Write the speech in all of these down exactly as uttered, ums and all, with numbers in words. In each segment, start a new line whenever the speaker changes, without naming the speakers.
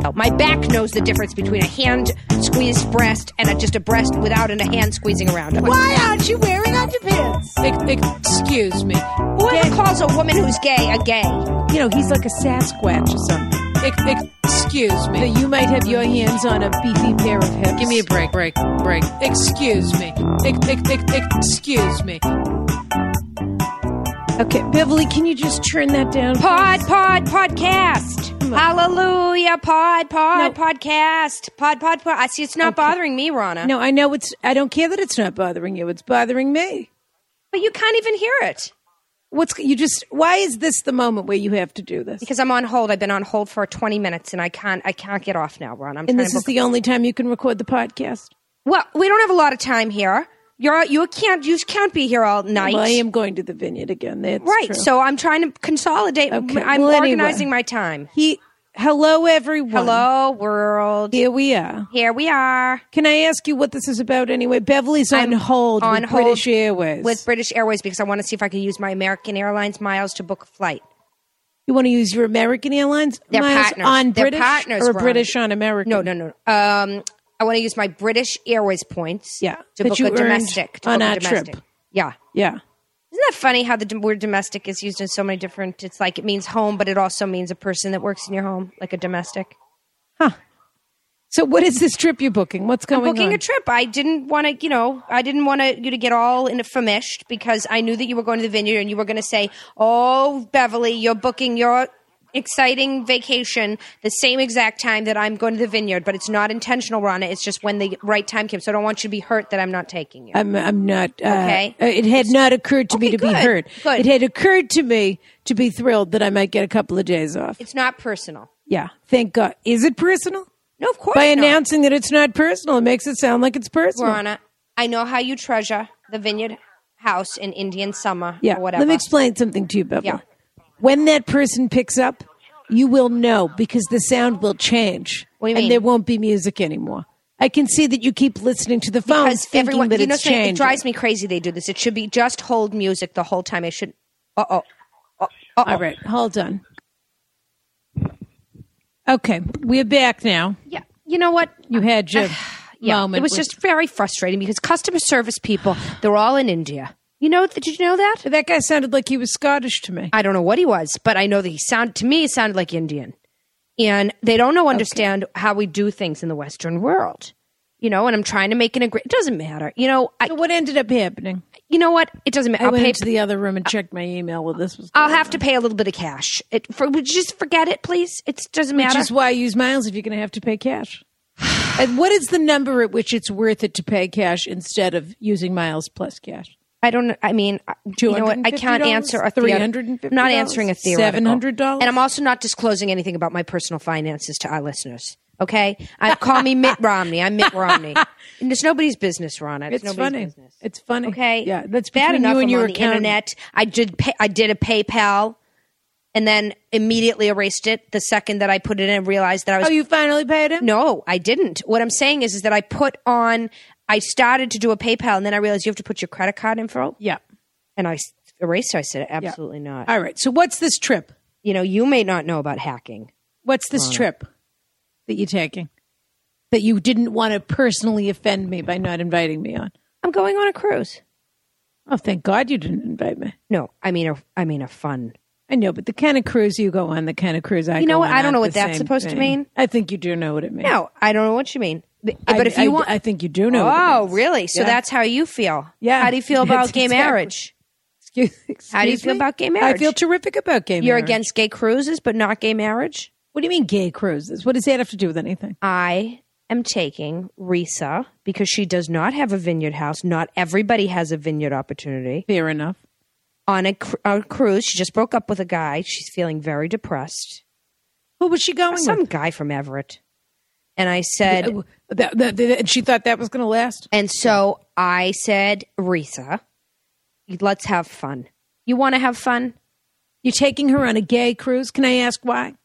My back knows the difference between a hand-squeezed breast and a, just a breast without a hand squeezing around.
Why aren't you wearing underpants?
Excuse me.
Whoever
Gay-
calls a woman who's gay a gay?
You know, he's like a Sasquatch or something. Excuse me.
So you might have your hands on a beefy pair of hips.
Give me a break, break, break. Excuse me. Excuse me.
Okay, Beverly, can you just turn that down?
Pod, pod, podcast. Hallelujah, pod, pod,
No.
podcast. Pod, pod, pod. I see it's not
Okay.
bothering me, Rana.
No, I know it's. I don't care that it's not bothering you. It's bothering me.
But you can't even hear it.
What's you just? Why is this the moment where you have to do this?
Because I'm on hold. I've been on hold for twenty minutes and I can't I can't get off now, Ron. I'm
and
trying
this
to
is
book-
the only time you can record the podcast.
Well, we don't have a lot of time here. You're you can't you can't be here all night.
Well, I am going to the vineyard again. That's
right.
true.
So I'm trying to consolidate.
Okay,
I'm
well, anyway.
organizing my time.
he. Hello, everyone.
Hello, world.
Here we are.
Here we are.
Can I ask you what this is about anyway? Beverly's on
I'm
hold
on
with
hold
British Airways.
With British Airways because I want to see if I can use my American Airlines miles to book a flight.
you want to use your American Airlines
They're
miles
partners.
on
They're
British
partners,
or
Ron.
British on American?
No, no, no. Um, I want to use my British Airways points.
Yeah,
to
that
book
you
a
earned
domestic. To
on
book a
our
domestic.
trip.
Yeah.
Yeah.
Isn't that funny how the d- word domestic is used in so many different? It's like it means home, but it also means a person that works in your home, like a domestic.
Huh. So what is this trip you're booking? What's going
I'm booking
on?
a trip. I didn't want to, you know, I didn't want to you to get all in famished because I knew that you were going to the vineyard and you were going to say, "Oh, Beverly, you're booking your exciting vacation the same exact time that I'm going to the vineyard," but it's not intentional, Rana. It's just when the right time came. So I don't want you to be hurt that I'm not taking you.
I'm, I'm not. Uh,
Okay.
uh, It had not occurred to me
Okay,
to be
good,
hurt.
good.
It had occurred to me to be thrilled that I might get a couple of days off.
It's not personal.
Yeah. Thank God. Is it personal?
No, of course
By
not.
announcing that it's not personal, it makes it sound like it's personal.
Rana, I know how you treasure the vineyard house in Indian summer
Yeah.
or whatever.
Let me explain something to you, Beverly.
Yeah.
When that person picks up, you will know because the sound will change.
What do you
and
mean?
there won't be music anymore. I can see that you keep listening to the phone
Because
thinking
everyone,
that
you know,
it's
something,
changing.
it drives me crazy. They do this. It should be just hold music the whole time. It should. Uh oh. Uh oh.
All right, hold on. Okay, we're back now.
Yeah. You know what?
You had your
Yeah.
moment.
It was
with-
just very frustrating because customer service people, they're all in India. You know? Did you know that?
that guy sounded like he was Scottish to me.
I don't know what he was, but I know that he sounded to me. He sounded like Indian, and they don't know understand how we do things in the Western world. You know, and I'm trying to make an agreement. It doesn't matter. You know, I.
So what ended up happening?
You know what? It doesn't matter.
I
I'll
went
pay.
into the other room and checked my email while this was
I'll
going
have
on.
to pay a little bit of cash. It for would you just forget it, please. It doesn't
Which
matter.
is why I use miles if you're going to have to pay cash. And what is the number at which it's worth it to pay cash instead of using miles plus cash?
I don't. I mean, you know what? I can't answer a
three hundred and fifty
I'm
dollars?
not answering a theoretical.
seven hundred dollars?
And I'm also not disclosing anything about my personal finances to our listeners. Okay, I, call me Mitt Romney. I'm Mitt Romney. And it's nobody's business, Ronna. It's,
It's
nobody's
funny.
business.
It's funny.
Okay,
Yeah, that's
bad
between
enough.
you and
I'm
your
on the
accountant.
internet. I did. Pay, I did a PayPal, and then immediately erased it the second that I put it in and realized that I was.
Oh, you finally paid him?
No, I didn't. What I'm saying is, is that I put on. I started to do a PayPal, and then I realized you have to put your credit card info,
Yeah.
and I s- erased it. I said, absolutely not.
All right. So what's this trip?
You know, you may not know about hacking.
What's this trip that you're taking that you didn't want to personally offend me by not inviting me on?
I'm going on a cruise.
Oh, thank God you didn't invite me.
No, I mean a, I mean a fun.
I know, but the kind of cruise you go on, the kind of cruise I
You know
go
what?
on
I don't know
aren't
what
the
that's
same
supposed to
thing.
mean.
I think you do know what it means.
No, I don't know what you mean. But,
I,
but if you
I-
want,
I think you do know. what it
oh,
means.
really? So
Yeah.
that's how you feel.
Yeah.
How do you feel
That's
about gay
exactly-
marriage?
Excuse, excuse
How do you feel
me?
about gay
I
marriage?
feel terrific about gay
You're
marriage.
against gay cruises, but not gay marriage.
What do you mean gay cruises? What does that have to do with anything?
I am taking Risa because she does not have a vineyard house. Not everybody has a vineyard opportunity.
Fair enough.
On a, cr- a cruise, she just broke up with a guy. She's feeling very depressed.
Who was she going
Some
with?
guy from Everett. And I said,
Uh, that- that- that- and she thought that was going to last?
and so I said, Risa, let's have fun. You want to have fun?
You're taking her on a gay cruise? Can I ask why?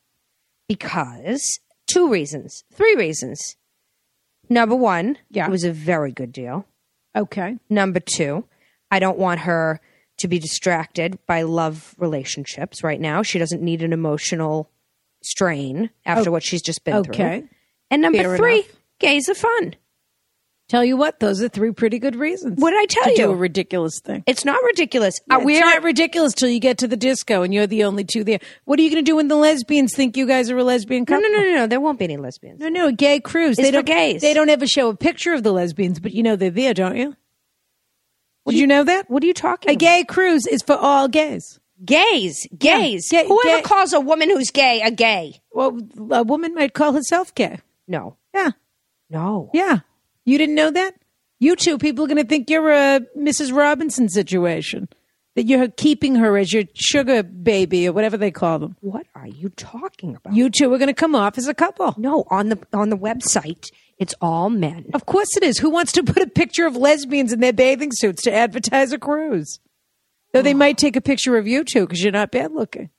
Because two reasons, three reasons. Number one,
Yeah.
it was a very good deal.
Okay.
Number two, I don't want her to be distracted by love relationships right now. She doesn't need an emotional strain after what she's just been
Okay.
through. And number
Fair
three,
enough.
gays are fun.
Tell you what, those are three pretty good reasons.
What did I tell
to
you?
do a ridiculous thing.
It's not ridiculous.
Yeah,
Uh, we
it's
are
not ridiculous till you get to the disco and you're the only two there. What are you going to do when the lesbians think you guys are a lesbian
no,
couple?
no, no, no, no. There won't be any lesbians.
No, no, a gay cruise.
It's
they
for
don't,
gays.
They don't ever show a picture of the lesbians, but you know they're there, don't you? Did you know that?
What are you talking
A
about?
gay cruise is for all gays.
Gays, gays.
Yeah, gay-
Whoever
gay-
calls a woman who's gay a gay.
Well, a woman might call herself gay.
No,
Yeah,
no.
yeah. You didn't know that? You two people are going to think you're a Missus Robinson situation. That you're keeping her as your sugar baby or whatever they call them.
What are you talking about?
You two are going to come off as a couple.
No, on the on the website, it's all men.
Of course it is. Who wants to put a picture of lesbians in their bathing suits to advertise a cruise? Though they might take a picture of you two because you're not bad looking.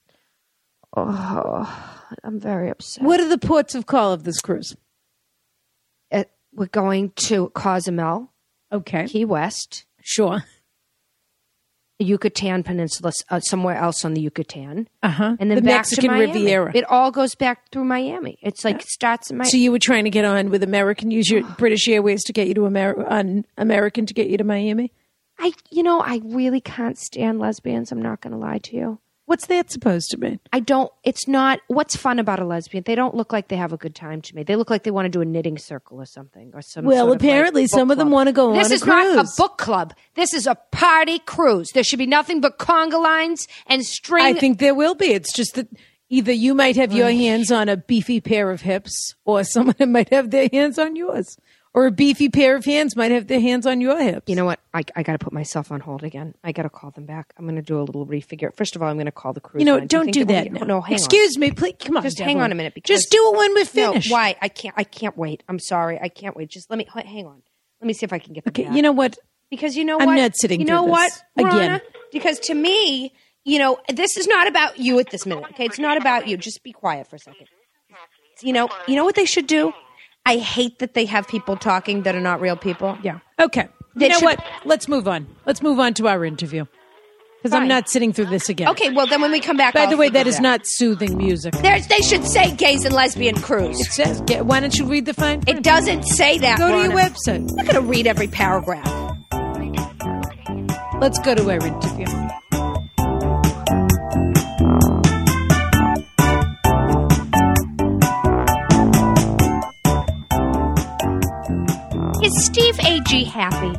I'm very upset.
What are the ports of call of this cruise?
Uh, we're going to Cozumel,
Okay.
Key West,
Sure.
Yucatan Peninsula, uh, somewhere else on the Yucatan,
Uh-huh.
and then
the
back
Mexican
to Miami.
Riviera.
It all goes back through Miami. It's like starts in Miami.
So you were trying to get on with American, use your British Airways to get you to Amer- on American to get you to Miami?
I, you know, I really can't stand lesbians. I'm not going to lie to you.
What's that supposed to mean?
I don't, it's not, what's fun about a lesbian? They don't look like they have a good time to me. They look like they want to do a knitting circle or something. Or some
Well,
sort of, like,
apparently
book
some of them
club.
want to go
This
on a
is not a
cruise.
book club. This is a party cruise. There should be nothing but conga lines and string.
I think there will be. It's just that either you might have your hands on a beefy pair of hips or someone might have their hands on yours. Or a beefy pair of hands might have their hands on your hips.
You know what? I, I got to put myself on hold again. I got to call them back. I'm going to do a little refigure. First of all, I'm going to call the cruise.
You know,
line.
don't
you
do
think
that.
we-
now.
No, hang
Excuse me, please. Come on,
Just hang
Devlin.
on a minute, because-
Just do it when we're
on. No,
finished.
why? I can't. I can't wait. I'm sorry. I can't wait. Just let me hang on. Let me see if I can get them
Okay,
back.
you know what?
Because you know
I'm
what?
not sitting
You
through
know
this
what?
again.
Rana? Because to me, you know, this is not about you at this minute. Okay, it's not about you. Just be quiet for a second. You know, you know what they should do? I hate that they have people talking that are not real people.
Yeah. Okay. You
They
know
should-
what? Let's move on. Let's move on to our interview. Because I'm
Fine.
not sitting through this again.
Okay, well then when we come back,
By
I'll
the way,
figure
that is
it out.
not soothing music.
There's, they should say gays and lesbian cruise.
It says, get, why don't you read the fine print?
It doesn't say that.
Go to your
Rana.
website.
I'm not going to read every paragraph.
Let's go to our interview.
Is Steve Agee happy?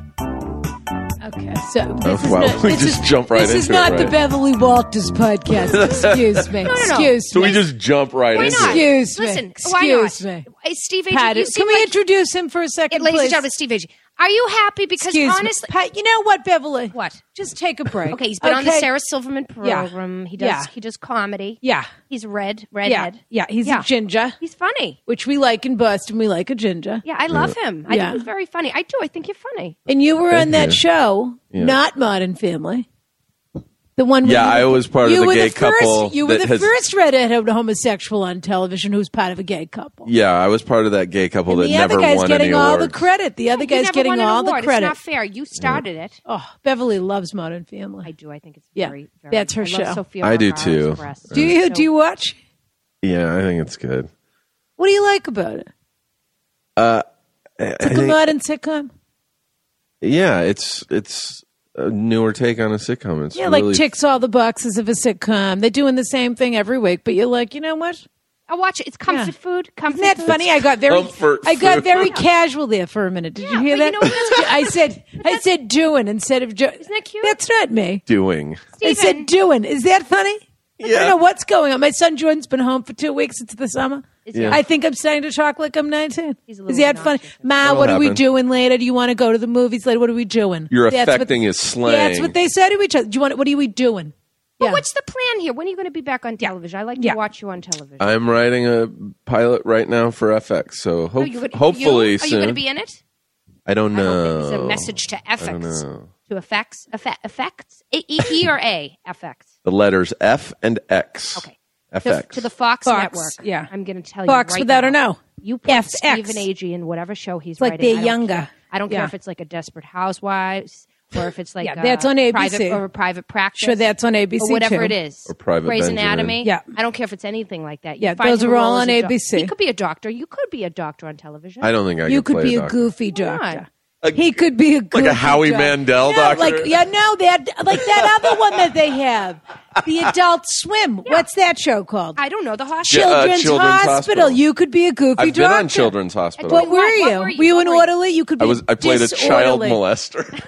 Okay, so this is
wow.
not,
We
this
just
is,
jump right
this is
into it,
not the
right?
Beverly Walters podcast. Excuse me.
no, no.
Excuse
So
me.
we just jump right
Why
into
not?
it.
Excuse me.
Listen, why not?
Excuse me.
Hey, Steve Agee,
Pat,
you
can
seem
we
like,
introduce him for a second,
ladies
please?
and gentlemen, Steve Agee. Are you happy? Because
Excuse
honestly,
me. Pat, you know what, Beverly?
What?
Just take a break.
Okay, he's been on the
Okay?
Sarah Silverman
Yeah.
program. He does.
Yeah.
He does comedy.
Yeah.
He's red,
Yeah.
redhead.
Yeah, he's
Yeah.
a ginger,
He's funny.
which we like in Boston. We like a ginger.
Yeah, I love him. I
Yeah.
think he's very funny. I do. I think you're funny.
And you were on that
you.
show,
Yeah.
not Modern Family. The one where
Yeah,
you
I
were-
was part of
you
the
were
gay
first,
couple
You were
that
the
has-
first redhead homosexual on television who's part of a gay couple.
Yeah, I was part of that gay couple
And
that
the
never
other guy's
won
getting
any
all
awards.
the credit. The other
He
guy's
never
getting
won an
all the
award.
credit.
It's not fair. You started it.
Oh, Beverly loves Modern Family.
I do. I think it's
Yeah,
very, very
that's her
I
show.
Love Sophia
I do
Vergara's
too.
breasts.
Do you
So-
do you watch?
Yeah, I think it's good.
What do you like about it?
Uh, I, I
It's like a
think,
modern sitcom.
yeah, it's it's a newer take on a sitcom. It's
Yeah,
really,
like ticks all the boxes of a sitcom. They're doing the same thing every week, but you're like, you know what?
I watch it. It's comfort
Yeah.
food. Comfort
Isn't that
food.
funny? I got very,
Comfort
I got
food.
very casual there for a minute. Did you
Yeah,
hear
but
that?
you know what?
I said, I said doing instead of jo-
Isn't that cute?
That's not me.
doing.
I
Steven.
said doing. Is that funny? I
Yeah.
don't know what's going on. My son Jordan's been home for two weeks. It's the summer.
Yeah.
I think I'm starting to talk like I'm nineteen.
He's a
Is
little
that funny?
obnoxious.
Ma,
That'll
what are we
happen.
doing later? Do you want to go to the movies later? What are we doing?
You're
That's
affecting
what,
his slang.
That's what they say to each other. Do you want? What are we doing?
But
Yeah.
what's the plan here? When are you going to be back on television? I like
Yeah.
to watch you on television.
I'm writing a pilot right now for F X, so
Oh,
hope,
you could-
hopefully
you? Are
soon.
you going to be in it?
I don't
I
know.
hope it's a message to F
I don't
X.
know.
To effects? Effect, effects? E, e, E or A? F X.
The letters F and X.
Okay.
F
To,
X.
to the Fox,
Fox,
Network.
yeah.
I'm going to tell
Fox
you right
without
now.
a no.
You put
F X.
Stephen Agee in whatever show he's
like
writing.
they're
I don't
younger.
care. I don't care
Yeah.
if it's like a Desperate Housewives or if it's like
Yeah,
uh,
that's on A B C.
private or a private practice.
Sure, that's on A B C
or whatever
too.
it is.
Or Private
Grey's
Benjamin.
Anatomy.
Yeah.
I don't care if it's anything like that. You
Yeah,
find
those
him a
are all
role as
on
a
A
doc-
B C.
He could be a doctor. You could be a doctor on television.
I don't think I
You
could
could
play
be
a
a
doctor.
goofy
Why
doctor.
not?
Like-
He could be a goofy
Like a Howie
doctor.
Mandel
no,
doctor?
Like, yeah, no, that like that other one that they have, the Adult Swim. What's that show called?
I don't know the hospital.
Yeah, uh,
Children's,
Children's
Hospital.
Hospital.
You could be a goofy
I've
doctor.
been on Children's Hospital.
What were
What-
you?
what
Were
were
you,
you?
an
What were you?
orderly? You could be
I was. I played a child
disorderly.
molester.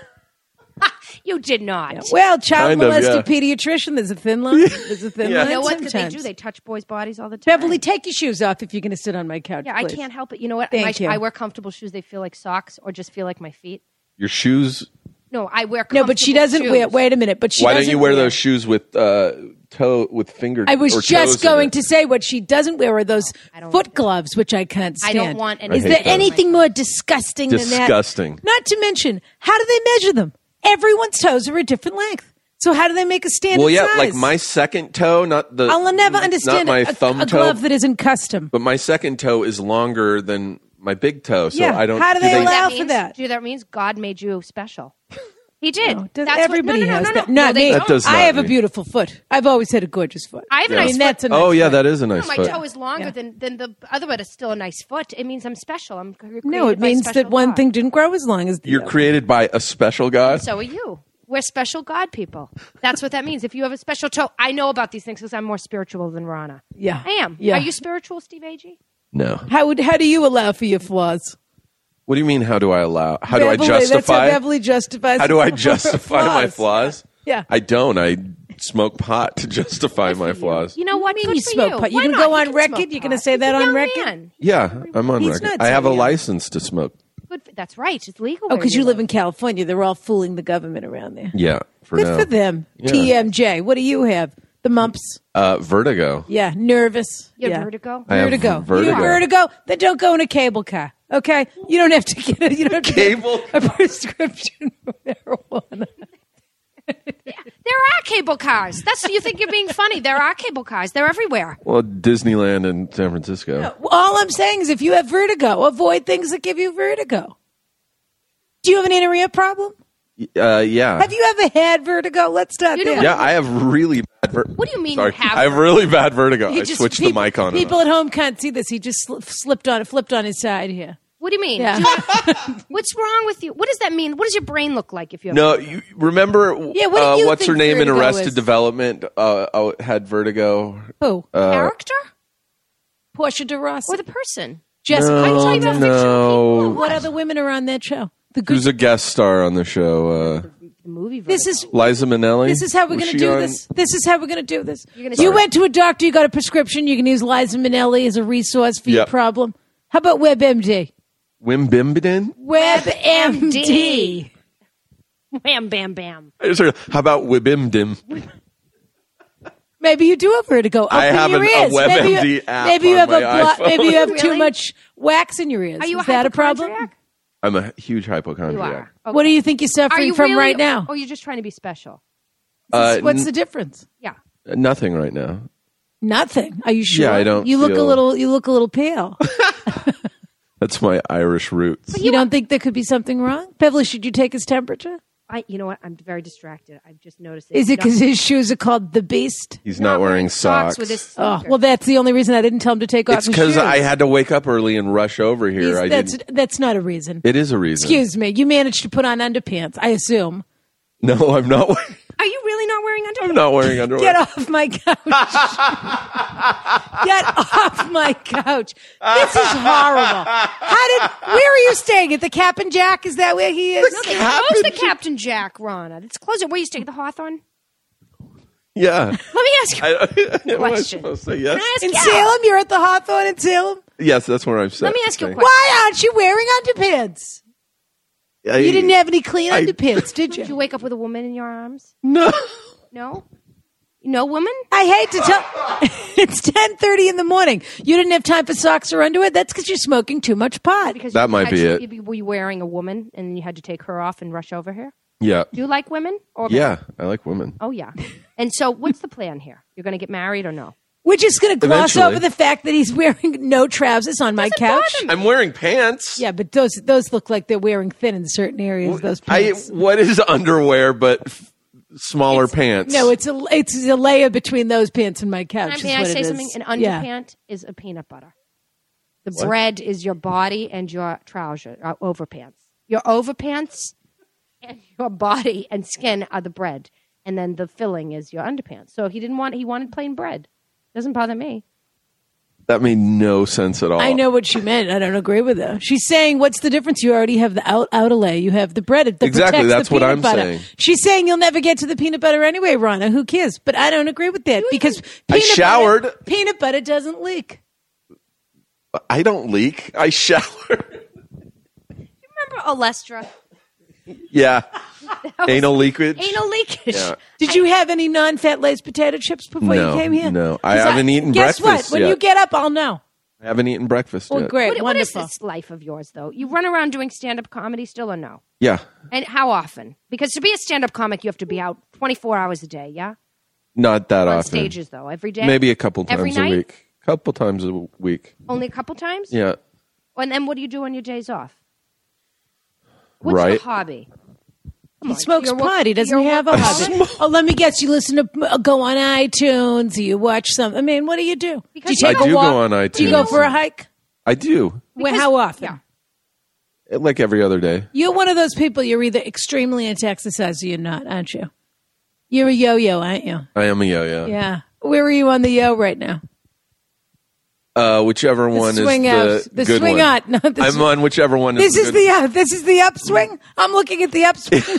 You did not.
Well, child
Kind of,
molester
yeah.
pediatrician. There's a thin line. There's a thin
Yeah.
line.
You know what? 'Cause they
sometimes.
do. They touch boys' bodies all the time.
Beverly, take your shoes off if you're going to sit on my couch.
Yeah, I
please.
can't help it. You know what?
Thank
my,
you.
I wear comfortable shoes. They feel like socks, or just feel like my feet.
Your shoes.
No, I wear.
No, but she
comfortable
doesn't
shoes.
wear. Wait a minute, but she
Why
doesn't
don't you wear those shoes with uh, toe with finger?
I was
or
just
toes in
going
it?
to say what she doesn't wear are those
I don't
foot
like
gloves, which I can't
I
stand.
don't want any-
Is
I
there
hate those.
anything more disgusting, than that?
Disgusting.
Not to mention, how do they measure them? Everyone's toes are a different length. So how do they make a standard
Well, yeah,
size?
like my second toe, not the.
I'll never
not
understand
my
a,
thumb
a
toe,
glove that isn't custom.
but my second toe is longer than my big toe, so
Yeah,
I don't.
how do they
You know what
allow
that
for
means?
that?
Do you know that means God made you special? He did.
No, does-
That's
everybody
what, no, no,
has
no, no,
that.
no.
Not
no, they
me.
That
don't.
does
I
not
have a
mean-
beautiful foot. I've always had a gorgeous foot.
I have a
I
nice
mean,
foot.
that's a nice
Oh yeah,
foot.
that is a
No,
nice
my
foot.
toe is longer
Yeah.
than, than the other, but it's still a nice foot. It means I'm special. I'm cre- created
No, it
by a
means
special
that one
God.
thing didn't grow as long as the
You're
other.
created by a special God.
So are you. We're special God people. That's what that means. If you have a special toe, I know about these things because I'm more spiritual than Rana.
Yeah.
I am.
Yeah.
Are you spiritual, Steve Agee?
No.
How would how do you allow for your flaws?
What do you mean? How do I allow? How do I
Beverly, That's how
justify?
Beverly justifies.
How do I
her
justify my flaws?
Yeah.
I don't. I smoke pot to justify
Good for
my
you.
flaws.
You know what?
mean
Good
you
for
smoke
you.
pot? You
Why
can
not?
go
You
on
can
record?
smoke
You're gonna
pot.
say that
He's a
on
young
record?
man.
Yeah, I'm on
He's
record.
not
I have a
saying-
license to smoke.
Good. For, that's right. It's legal.
Oh,
where
because you live
live
in California. They're all fooling the government around there.
Yeah, for
Good
now.
for them.
Yeah.
T M J. What do you have? The mumps.
Uh, vertigo.
Yeah. Nervous.
You have
yeah.
vertigo?
I have
Vertigo.
vertigo.
You have vertigo? Then don't go in a cable car. Okay? You don't have to get a, you don't have to
Cable?
get a prescription for marijuana.
There are cable cars. That's you think you're being funny. There are cable cars. They're everywhere.
Well, Disneyland in San Francisco.
All I'm saying is if you have vertigo, avoid things that give you vertigo. Do you have an inner ear problem?
Uh, yeah.
Have you ever had vertigo? Let's start
You know
there.
what-
Yeah, I have really bad vertigo.
What do you mean
Sorry,
you have
I have really bad vertigo.
He
I
just-
switched
people,
the mic on. and
People
off.
at home can't see this. He just sli- slipped on, flipped on his side here.
What do you mean?
Yeah.
Do you have- what's wrong with you? What does that mean? What does your brain look like if you have
No, you remember?
Yeah, what do
uh,
you
what's her
think
name in
vertigo
Arrested
is?
Development? Uh, oh, had vertigo.
Who?
character
Portia de Rossi.
or the person?
Jessica.
I'm talking about fictional
no.
people.
What other women are on that show? The good.
Who's a guest star on the show? Uh,
The movie.
This
Vertigo.
is
Liza Minnelli.
this is how we're
Was
going
she
to do
on-
this. This is how we're going to do this.
You're gonna
You
say-
went to a doctor. You got a prescription. You can use Liza Minnelli as a resource for your
Yep.
problem. How about WebMD?
Wimbledon?
WebMD.
Wham, bam, bam.
I just heard, how about Wibimdim?
Maybe you do have vertigo. Open
I have
your
an- a
ears. maybe you,
WebMD app
maybe you
on
have a
my
blo-
iPhone.
maybe you have too
Really?
much wax in your ears.
Are you
Is
a
that a problem?
hypochondriac?
I'm a huge hypochondriac.
You are. Okay.
What do you think you're
Are
suffering
you
from
really,
right now?
Or you're just trying to be special?
Uh,
What's
n-
the difference?
Yeah.
Nothing right now.
Nothing. Are you sure?
Yeah, I don't
You look a
feel-
little. You look a little pale.
That's my Irish roots.
you don't think there could be something wrong? Beverly, should you take his temperature?
I. You know what? I'm very distracted. I've just noticed. that
Is
he's
it because
not-
his shoes are called the Beast?
He's not, wearing socks.
with his
Oh,
sneakers?
well, that's the only reason I didn't tell him to take off
It's
his
because
shoes.
I had to wake up early and rush over here.
He's-
I
that's
didn't.
that's not a reason.
It is a reason.
Excuse me. You managed to put on underpants, I assume.
No, I'm not. wearing-
Are you really not wearing underwear?
I'm not wearing underwear.
Get off my couch. Get off my couch. This is horrible. How did? Where are you staying? At the Cap and Jack? Is that where he is?
No, they
Captain
closed the
Jack.
Captain Jack, Rana. It's closed. Where you staying? The Hawthorne?
Yeah.
Let me ask you.
I, am I
Question.
supposed to say yes?
Can I ask
In
you-
Salem? You're at the Hawthorne in Salem?
Yes, that's where I'm saying.
Let me ask you a question.
Why aren't you wearing underpants?
I,
You didn't have any clean
I-
underpants, did
Did you
you?
wake up with a woman in your arms?
No.
No? No woman?
I hate to tell. It's ten thirty in the morning. You didn't have time for socks or underwear? That's because you're smoking too much pot.
Because
That
you
might
had
be
to-
it.
you'd be- Were you wearing a woman and you had to take her off and rush over here?
Yeah.
Do you like women? Or men?
Yeah, I like women.
Oh, yeah. And so what's the plan here? You're going to get married or no?
We're just going to gloss
Eventually.
over the fact that he's wearing no trousers on my couch.
I'm wearing pants.
Yeah, but those those look like they're wearing thin in certain areas. Those
I,
pants.
what is underwear but f- smaller pants?
No, it's a it's a layer between those pants and my couch.
Can I,
is
may I
what
say
it
something?
is.
An
Yeah.
underpant is a peanut butter. The bread is your body and your trouser, uh, overpants. Your overpants and your body and skin are the bread, and then the filling is your underpants. So he didn't want he wanted plain bread. Doesn't bother me.
That made no sense at all.
I know what she meant. I don't agree with her. She's saying, "What's the difference? You already have the out outer layer. You have the bread. That
Exactly,
protects
that's
the
what
peanut
I'm
butter."
saying.
She's saying you'll never get to the peanut butter anyway, Rana. Who cares? But I don't agree with that because
I
peanut
showered.
Butter, peanut butter doesn't leak.
I don't leak. I shower.
Remember Olestra?
Yeah. Anal leakage.
Anal leakage.
Yeah.
Did you have any non-fat laced potato chips before
No,
you came here?
no. I
'Cause
haven't eaten
guess
breakfast
what? When
yet.
you get up, I'll know.
I haven't eaten breakfast
Well,
yet.
great,
What, what is
wonderful.
this life of yours, though? You run around doing stand-up comedy still or no?
Yeah.
And how often? Because to be a stand-up comic, you have to be out twenty-four hours a day, yeah?
Not that
On
often.
stages, though, every day?
Maybe a couple
Every
times a
night?
week. Couple times a week.
Only a couple times?
Yeah.
And then what do you do on your days off? What's
Right.
your hobby? Come
He
on,
smokes
you're wo-
pot. He doesn't
you're
have a
workaholic?
hobby. Oh, let me guess. You listen to, uh, go on iTunes. You watch some. I mean, what do you do?
Because
do you take
I
a
do
walk?
go on iTunes.
Do you go for a hike?
I do.
Well,
Because-
how often?
yeah.
Like every other day.
You're one of those people. You're either extremely into exercise or you're not, aren't you? You're a yo-yo, aren't you?
I am a yo-yo.
Yeah. Where are you on the yo right now?
Uh, whichever one
swing
is
out.
the,
The
good
swing
one.
out. No, the
I'm
sw-
on whichever one
This
is
is
the
the
good
uh, this is the upswing. I'm looking at the upswing.
But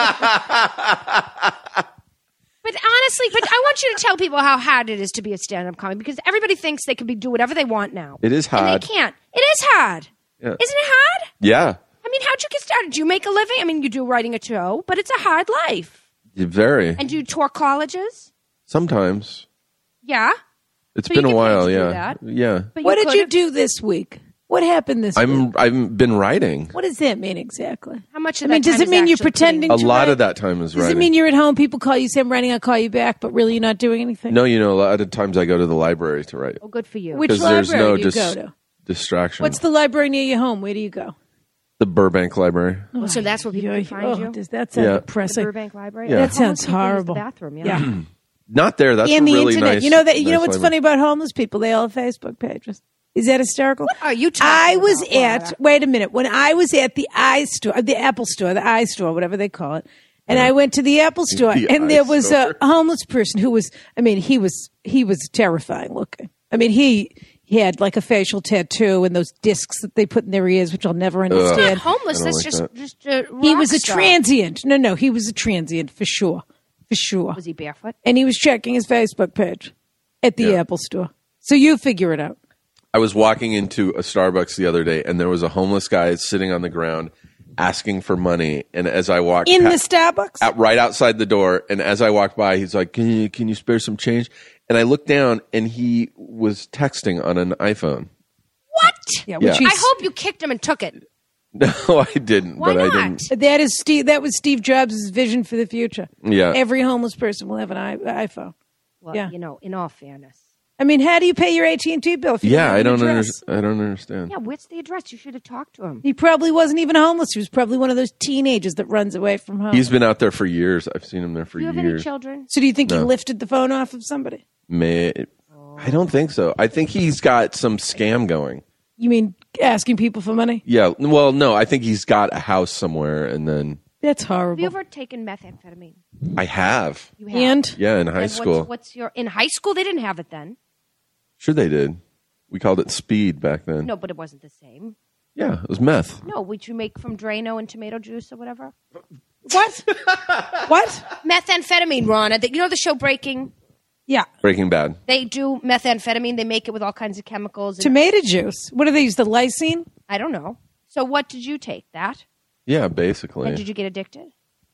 honestly, but I want you to tell people how hard it is to be a stand-up comic because everybody thinks they can be do whatever they want now.
It is
And
hard.
they can't. It is hard.
Yeah.
Isn't it hard?
Yeah.
I mean, how'd you get started? Do you make a living? I mean, you do writing a show, but it's a hard life.
Very.
And do you tour colleges?
Sometimes.
Yeah.
It's
So you
been a
get paid
while,
to do
yeah.
that.
Yeah.
But
What did you
could've-
do this week? What happened this week?
I'm I've been writing.
What does that mean exactly?
How much
I
of
mean,
that
does
time
it
is
mean you're
actually
pretending
A
to
lot
write?
of that time is
Does
writing.
it mean you're at home? People call you, say I'm writing, I'll call you back, but really you're not doing anything?
No, you know, a lot of times I go to the library to write.
Oh, good for you.
Which
Because
library
there's no
do you
dis-
go to?
distraction.
What's the library near your home? Where do you go?
the Burbank Library?
Oh, so that's where people
Yoy.
can find
oh,
you?
Does that sound
Yeah.
The
depressing?
Burbank Library?
Yeah.
Oh,
That sounds
homeless people use the
horrible.
bathroom, yeah.
Yeah.
Not there. That's
and
a
the
really
internet.
nice.
you know that. You know
nice
what's
library.
funny about homeless people? They all have Facebook pages. Is that hysterical?
What are you talking
I was
about,
at.
Laura?
Wait a minute. When I was at the iStore, the Apple Store, the iStore, whatever they call it, and I went to the Apple Store,
The
and there was a
iStore.
homeless person who was. I mean, he was he was terrifying looking. I mean, he. He had like a facial tattoo and those discs that they put in their ears, which I'll never
Not
understand.
homeless.
I don't
That's
like
just,
that.
just a
He
rock
was a
star.
transient. No, no, he was a transient for sure, for sure.
Was he barefoot?
And he was checking his Facebook page at the
Yeah.
Apple Store. So you figure it out.
I was walking into a Starbucks the other day, and there was a homeless guy sitting on the ground asking for money. And as I walked
In
pa-
the Starbucks?
out, right outside the door, and as I walked by, he's like, "Can you can you spare some change?" And I looked down, and he was texting on an iPhone.
What?
Yeah,
Yeah.
which
I
he's-
hope you kicked him and took it.
No, I didn't.
Why
but
not?
I didn't.
That is Steve. That was Steve Jobs' vision for the future.
Yeah.
Every homeless person will have an i- iPhone.
Well,
Yeah.
you know, in all fairness.
I mean, how do you pay your A T and T bill? If you
Yeah,
don't
I
have an
don't.
address?
Under- I don't understand.
Yeah, what's the address? You should have talked to him.
He probably wasn't even homeless. He was probably one of those teenagers that runs away from home.
He's been out there for years. I've seen him there for
Do you have any
years.
children?
so do you think he
No.
lifted the phone off of somebody?
May I don't think so. I think he's got some scam going.
You mean asking people for money?
Yeah. Well, no, I think he's got a house somewhere, and then
That's
Have you
horrible.
ever taken methamphetamine?
I have.
You have.
And
Yeah, in high
And
school.
What's, what's your in high school? They didn't have it then.
Sure, they did. We called it speed back then.
No, but it wasn't the same.
Yeah, it was meth.
No, would you make from Drano and tomato juice or whatever?
what? what?
Methamphetamine, Rana. That you know the show Breaking.
Yeah.
Breaking Bad.
They do methamphetamine. They make it with all kinds of chemicals. And,
Tomato juice. What do they use? The lysine?
I don't know. So what did you take? That?
Yeah, basically.
And did you get addicted?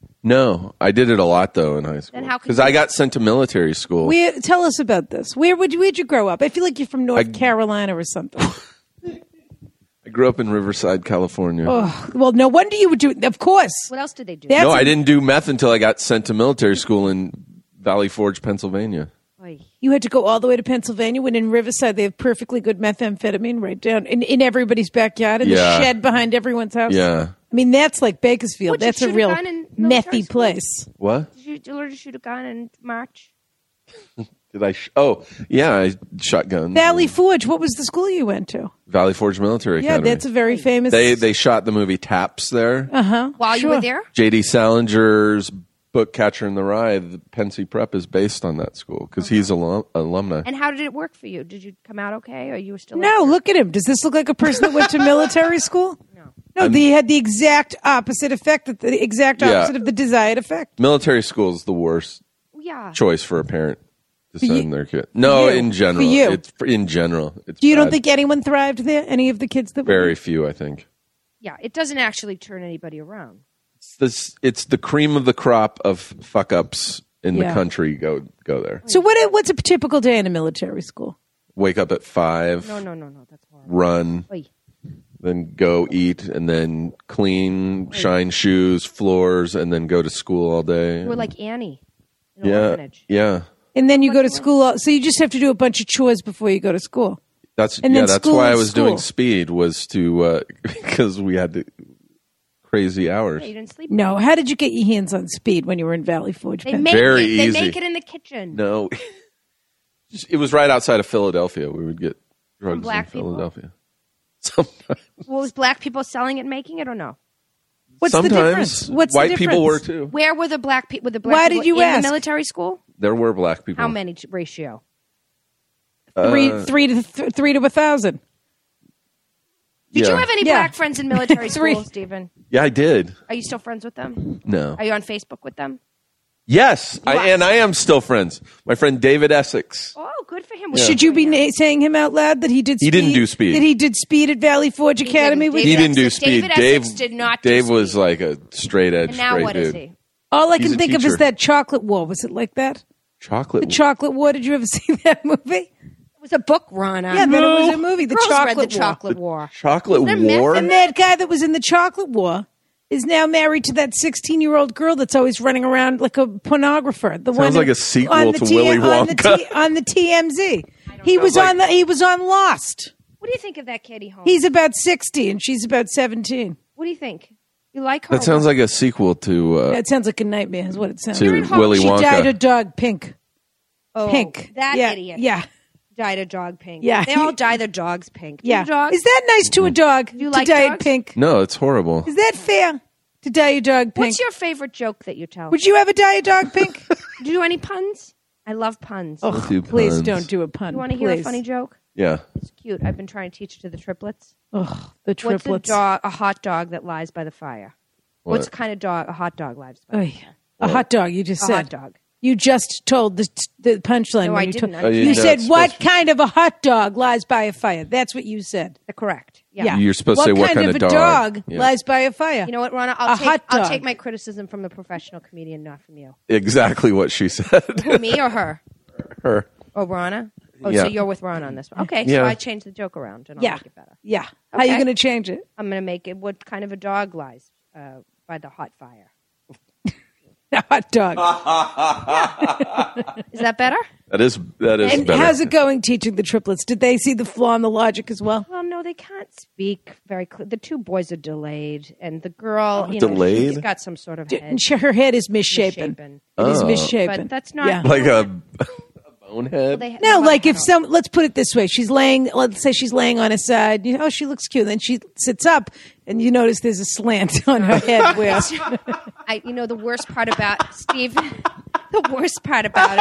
No, I did it a lot though in high school.
Then how could
Because
you-
I got sent to military school.
Where, tell us about this. Where would you, where'd you grow up? I feel like you're from North
I-
Carolina or something.
I grew up in Riverside, California.
Oh, well, no wonder you would do it. Of course.
What else did they do?
That's
no,
a-
I didn't do meth until I got sent to military school in Valley Forge, Pennsylvania.
Oy.
you had to go all the way to Pennsylvania when in Riverside they have perfectly good methamphetamine right down in, in everybody's backyard in
Yeah.
the shed behind everyone's house.
Yeah.
I mean, that's like Bakersfield.
Would you
That's a
shoot a
real
gun in military
methy
school?
place.
What?
Did you learn to shoot a gun in March?
Did I? Sh- oh, yeah, I shotgun.
Valley Forge, what was the school you went to?
Valley Forge Military
Yeah,
Academy.
that's a very famous.
They they shot the movie Taps there.
uh-huh.
While you
Sure.
were there?
J D Salinger's book Catcher in the Rye, the Pensy Prep is based on that school because he's alum- alumni.
And how did it work for you? Did you come out okay, or you were still?
No, look at him. Does this look like a person that went to military school?
No.
No, they had the exact opposite effect, the exact
Yeah.
opposite of the desired effect.
Military school is the worst
Yeah.
choice for a parent to
For
send
you-
their kid. No,
you.
in general.
For you.
It's in general. It's
Do you don't
bad.
think anyone thrived there? Any of the kids that were
Very few, I think.
Yeah, it doesn't actually turn anybody around.
It's this. It's the cream of the crop of fuck ups in
Yeah.
the country. Go go there.
So what? What's a typical day in a military school?
Wake up at five.
No, no, no, no. That's horrible.
Run.
Oy.
Then go eat, and then clean, shine shoes, floors, and then go to school all day.
You were like Annie in an
yeah,
orphanage.
yeah.
And then you go to school. So you just have to do a bunch of chores before you go to school.
That's
And
yeah.
then
That's
school
why I
and
was
school.
doing speed was to uh, because we had to, crazy hours.
Yeah, you didn't sleep.
No. How did you get your hands on speed when you were in Valley Forge?
They
Penn?
make
Very
it. They
easy.
make it in the kitchen.
No, it was right outside of Philadelphia. We would get drugs
black
in
people?
Philadelphia. Sometimes,
Well, was black people selling it and making it, or no?
What's the
sometimes
difference? What's the
white people were
difference?
too.
Where were the black people? Were the black
Why
people
did you
in
ask?
the military school?
There were black people.
How many t- ratio?
Three,
Uh,
three to th- three to a thousand.
Did
yeah.
you have any
Yeah.
black friends in military
Three.
school, Stephen?
Yeah, I did.
Are you still friends with them?
No.
Are you on Facebook with them?
Yes, I,
are.
and I am still friends. My friend David Essex.
Oh, good for him.
Should you be na- saying him out loud that he did?
He
Speed,
didn't do Speed.
That he did speed at Valley Forge Academy
didn't.
with
He
you?
David
didn't do
Essex-
speed.
David
Dave
Essex did not do
Dave was
speed.
like a straight edge,
And now
straight
what
dude.
is he?
All I
He's
can
a
think of is
teacher.
that Chocolate War. Was it like that?
Chocolate.
The Chocolate War. Did you ever see that movie?
It was a book, Rana.
Yeah, then it was a movie. The
Girls
Chocolate
read the
War.
Chocolate War.
Chocolate
Isn't there
War.
meth
And that guy that was in the Chocolate War is now married to that sixteen-year-old girl that's always running around like a pornographer. The one
Sounds like
who-
a sequel
on the
to
T-
Willy
on the,
Wonka.
T, on the T M Z. He was
like-
on the. He was on Lost.
What do you think of that Katie Holmes?
He's about sixty and she's about seventeen.
What do you think? You like her?
That sounds like a sequel to uh,
That sounds like a nightmare. Is what it sounds
to
like.
Home.
Willy
She
Wonka.
dyed her dog pink.
oh,
Pink.
That
yeah,
idiot.
Yeah.
Dyed a dog pink.
Yeah.
They all dye their dogs pink. Do
Yeah.
you dog?
Is that nice to a dog
you
to
like
dye it
dogs?
pink?
No, it's horrible.
Is that fair to dye your dog pink?
What's your favorite joke that you tell?
Would you ever dye a dog pink?
Do you do any puns? I love puns.
Oh,
do
please
puns.
don't do a pun.
you want to hear a
please.
funny joke?
Yeah.
It's cute. I've been trying to teach it to the triplets.
Ugh, the
What's a
triplets.
dog? A hot dog that lies by the fire.
What?
What's kind of dog? A hot dog lies by the
Oy.
fire.
A hot dog. You just
A
said.
hot dog.
You just told the the punchline.
No,
when
I
you
didn't.
told-
I
Oh, you
you
know
said,
it's
"What
supposed to-
kind of a hot dog lies by a fire?" That's what you said.
The correct. Yeah.
Yeah.
You're supposed to say, what kind
of
of
a
dog?
dog
Yeah.
lies by a fire?
You know what, Ronna? I'll
A
take
hot
I'll
dog.
take my criticism from the professional comedian, not from you.
Exactly what she said.
Who, me or her?
Her.
Or Ronna? Oh,
Yeah.
so you're with Ron on this one. Okay,
Yeah.
so I changed the joke around and I'll
Yeah.
make it better.
Yeah. How are you
Okay.
going to change it?
I'm going to make it what kind of a dog lies uh, by the hot fire.
A hot dog.
Is that better?
That is that is
And
better.
how's it going teaching the triplets? Did they see the flaw in the logic as well?
Well, no, they can't speak very clear. The two boys are delayed, and the girl, you know,
delayed?
she's got some sort of head.
And she- her head is misshapen.
misshapen.
It is
Oh.
misshapen.
But that's not
Yeah.
like a, a bonehead?
They-
No,
they
like
have
if
a-
some, let's put it this way. She's laying, let's say she's laying on her side. You know, oh, she looks cute. Then she sits up and you notice there's a slant on her head where,
I, you know, the worst part about Steve, the worst part about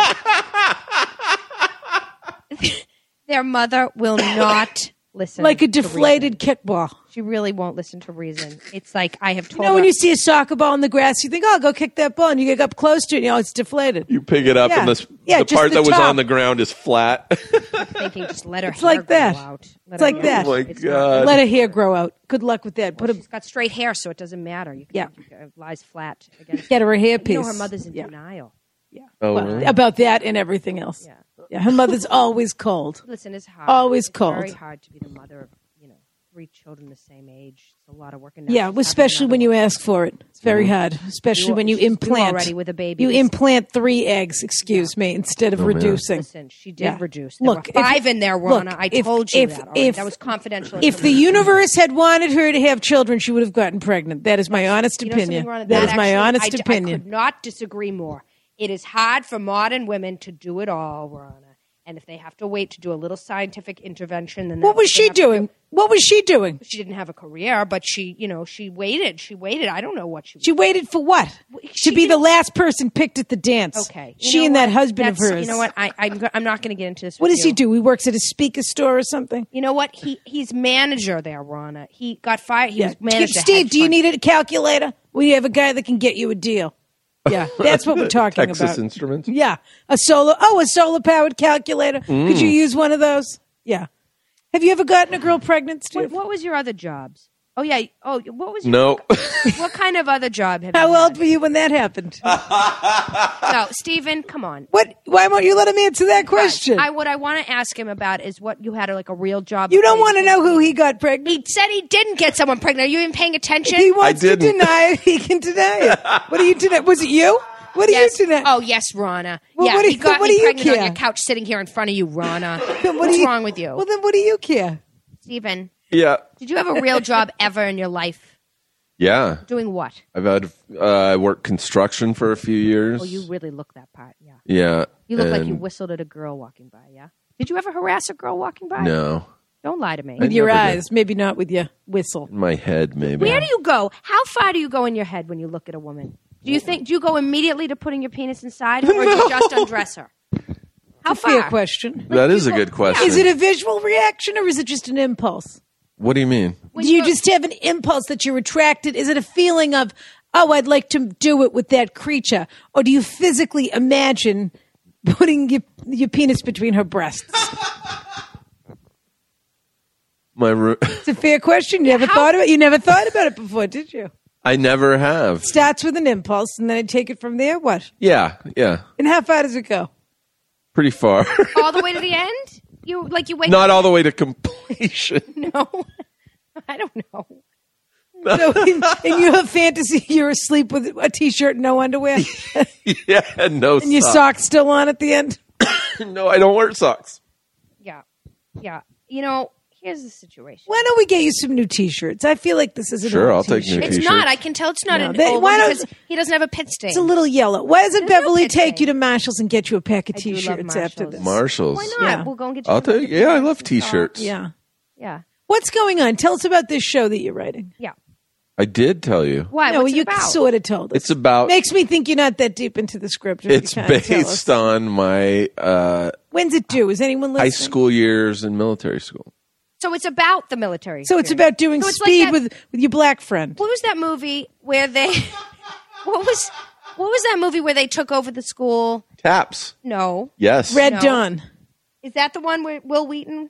it, their mother will not listen.
like a
to
deflated
reason.
kickball.
She really won't listen to reason. It's like I have told
You know, when
her.
you see a soccer ball in the grass, you think, oh, go kick that ball. And you get up close to it, you know, it's deflated.
You pick it up
Yeah.
and the,
Yeah,
the
just
part
the
that was
top.
on the ground is flat.
thinking just let her
It's
hair
like that.
grow out. Let
It's
her
like
hair
that.
grow
Oh, my
out. It's not-
God.
Let her hair grow out. Good luck with that. Put a,
She's got straight hair, so it doesn't matter. You can,
Yeah.
you can- it lies flat against.
get her a
You
hairpiece.
know, her mother's in
Yeah.
denial.
Oh,
Well,
really?
about that and everything else.
Yeah.
Yeah, her mother's always cold.
Listen, it's hard.
Always
it's
cold.
Very hard to be the mother of, you know. three children the same age. It's a lot of work. And
Yeah, especially when you ask for it. It's very hard, especially
You-
when you
she's due
implant.
already with a baby.
You
Listen.
implant three eggs, excuse me, instead of
Oh, man.
reducing.
Listen, she did
Yeah.
reduce. There
Look,
were
if-
five in there,
look,
Ronna. I
if-
told you
if-
that. all right?
if-
that was confidential.
If the
information.
universe had wanted her to have children, she would have gotten pregnant. That is my honest
You know
opinion.
something, Ronna?
That is my
actually-
honest
I d- I
opinion.
could not disagree more. It is hard for modern women to do it all, Ronna. And if they have to wait to do a little scientific intervention, then
What
that's
was
they
she
have to
doing?
do.
What was she doing?
She didn't have a career, but she, you know, she waited. She waited. I don't know what she.
She waited for what?
She
to be the
didn't-
last person picked at the dance.
Okay. You
She
know
and that
what?
husband
That's-
of hers.
You know what? I, I'm, go- I'm not going to get into this.
What
with
does he
you.
do? He works at a speaker store or something?
You know what? He he's manager there, Ronna. He got fired. He
Yeah.
was manager.
Steve, do you need a calculator? We have a guy that can get you a deal. Yeah, that's what we're talking
Texas
about.
Instruments.
Yeah, a solar. Oh, a solar powered calculator. Could
Mm.
you use one of those? Yeah. Have you ever gotten a girl pregnant,
What,
Steve?
what was your other jobs? Oh yeah. Oh, what was your,
No.
what kind of other job have
How
you
old
had?
were you when that happened?
No, Stephen, come on.
What? Why won't you let him answer that question?
I what I want to ask him about is what you had like a real job.
you don't want to know who he got pregnant.
He said he didn't get someone pregnant. Are you even paying attention?
He wants to
didn't.
deny it. He can deny it. What are you denying? Was it you? What are
yes.
you denying?
Oh yes, Ronna.
Well,
yeah,
what do
he
you-
got
what
me
do you
pregnant on
care?
your couch, sitting here in front of you, Ronna.
Then what
What's
do you-
wrong with you,
Well, then what do you care?
Stephen?
Yeah.
Did you have a real job ever in your life?
Yeah.
Doing what?
I've had, uh, I worked construction for a few years.
Oh, you really look that part. Yeah.
Yeah.
You look like you
and-
whistled at a girl walking by. Yeah. Did you ever harass a girl walking by?
No.
Don't lie to me.
With your
never did.
eyes, maybe not with your whistle.
In my head, maybe.
Where do you go? How far do you go in your head when you look at a woman? Do you think? Do you go immediately to putting your penis inside her, or do you just undress her? How far?
Fair question.
That is a
you
good
go-
question.
Is it a visual reaction or is it just an impulse?
What do you mean?
When
Do you
go-
just have an impulse that you're attracted? Is it a feeling of, oh, I'd like to do it with that creature? Or do you physically imagine putting your, your penis between her breasts?
My ro-
It's a fair question. You never
how-
thought about it. You never thought about it before, did you?
I never have.
Starts with an impulse, and then I take it from there. What?
Yeah. Yeah.
And how far does it go?
Pretty far.
all the way to the end? You like you wake
Not all the way to completion.
No, I don't know.
So in, in your fantasy, you're asleep with a t-shirt and no underwear,
Yeah. No
and your
socks.
socks still on at the end.
No, I don't wear socks.
Yeah, yeah. You know, here's the situation.
Why don't we get you some new t-shirts? I feel like this is an
Sure,
old
I'll take new
t-shirt.
It's
T-shirt.
not. I can tell it's not
No,
an
they-
old
why
one
don't-
because he doesn't have a pit stain.
It's a little yellow. Why doesn't
There's no
Beverly
pit
take
stain.
you to Marshalls and get you a pack of
I do love
t-shirts after
Marshalls.
this?
Marshalls.
Why not?
Yeah.
We'll go and get you.
I'll
some
take. Yeah, I love
some
T-shirts.
Yeah.
Yeah,
What's going on? Tell us about this show that you're writing.
yeah.
I did tell you.
Why?
No,
What's
you
it about?
sort of told us.
It's about.
Makes me think you're not that deep into the script. if you
It's
can't tell us.
based on my uh,
When's it due? Is anyone listening?
high school years and military school.
So it's about the military.
So it's
experience.
about doing
So it's like
speed
that-
with, with your black friend.
What was that movie where they? What was? What was that movie where they took over the school?
Taps.
No,
Yes.
Red
No.
Dawn.
is that the one where Will Wheaton?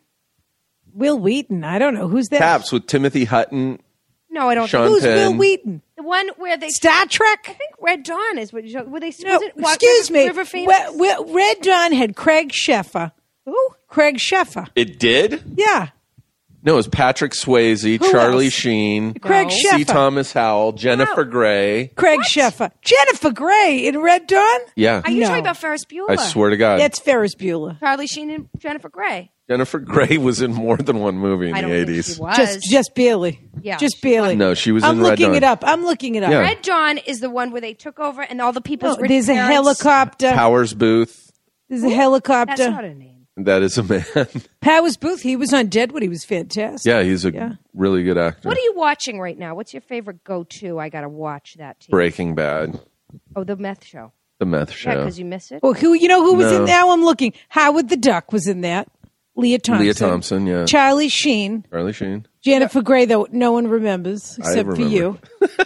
Will Wheaton. I don't know. Who's that?
Taps with Timothy Hutton.
No, I don't.
Sean
think
Who's Will
Penn.
Wheaton?
the one where they.
Star Trek?
I think Red Dawn is what you. Were they?
No,
was it, what,
excuse
River,
me.
River Phoenix?
Well, well, Red Dawn had Craig Sheffer.
Who?
Craig Sheffer.
It did?
Yeah.
No, it was Patrick Swayze,
Who
Charlie
else?
Sheen,
Craig
No.
Sheffer.
C. Thomas Howell, Jennifer Grey.
Craig Sheffer. Jennifer Grey in Red Dawn?
Yeah.
Are you
No.
talking about Ferris Bueller?
I swear to God.
That's Ferris Bueller.
Charlie Sheen and Jennifer Grey.
Jennifer Grey was in more than one movie in
I
the
don't think
eighties.
she was.
Just just barely.
Yeah,
Just
she
barely.
No, she was
I'm
in Red
looking
Dawn.
it up. I'm looking it up.
Yeah.
Red Dawn is the one where they took over and all the people's
No,
rich
there's a
parents-
helicopter.
Powers Booth.
There's a
That's
helicopter.
not a name.
That is a man.
Powers Booth. He was on Deadwood. He was fantastic.
Yeah, he's a
Yeah.
really good actor.
What are you watching right now? What's your favorite go-to? I gotta watch that. T V.
Breaking Bad,
Oh, the Meth Show.
the meth
Yeah,
show.
because you miss it.
Well, who you know who was
No.
in? Now I'm looking. Howard the Duck was in that. Leah Thompson.
Leah Thompson, yeah.
Charlie Sheen.
Charlie Sheen.
Jennifer Grey, though no one remembers except for
remember.
you.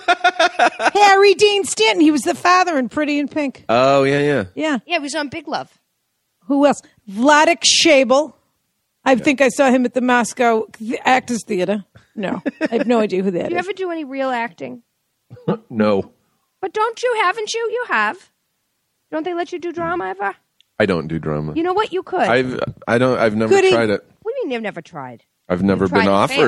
Harry Dean Stanton. He was the father in Pretty in Pink.
Oh, yeah, yeah.
Yeah.
Yeah, he was on Big Love.
Who else? Vladek Shabel. I think I saw him at the Moscow Actors Theater. No, I have no idea who that
Do you
is.
ever do any real acting?
No,
But don't you? Haven't you? You have. Don't they let you do drama ever?
I don't do drama.
You know what? You could.
I've I don't I've never
Could he-
tried it.
what do you mean you've never tried?
I've never
Tried
been
and
offered
failed.
it.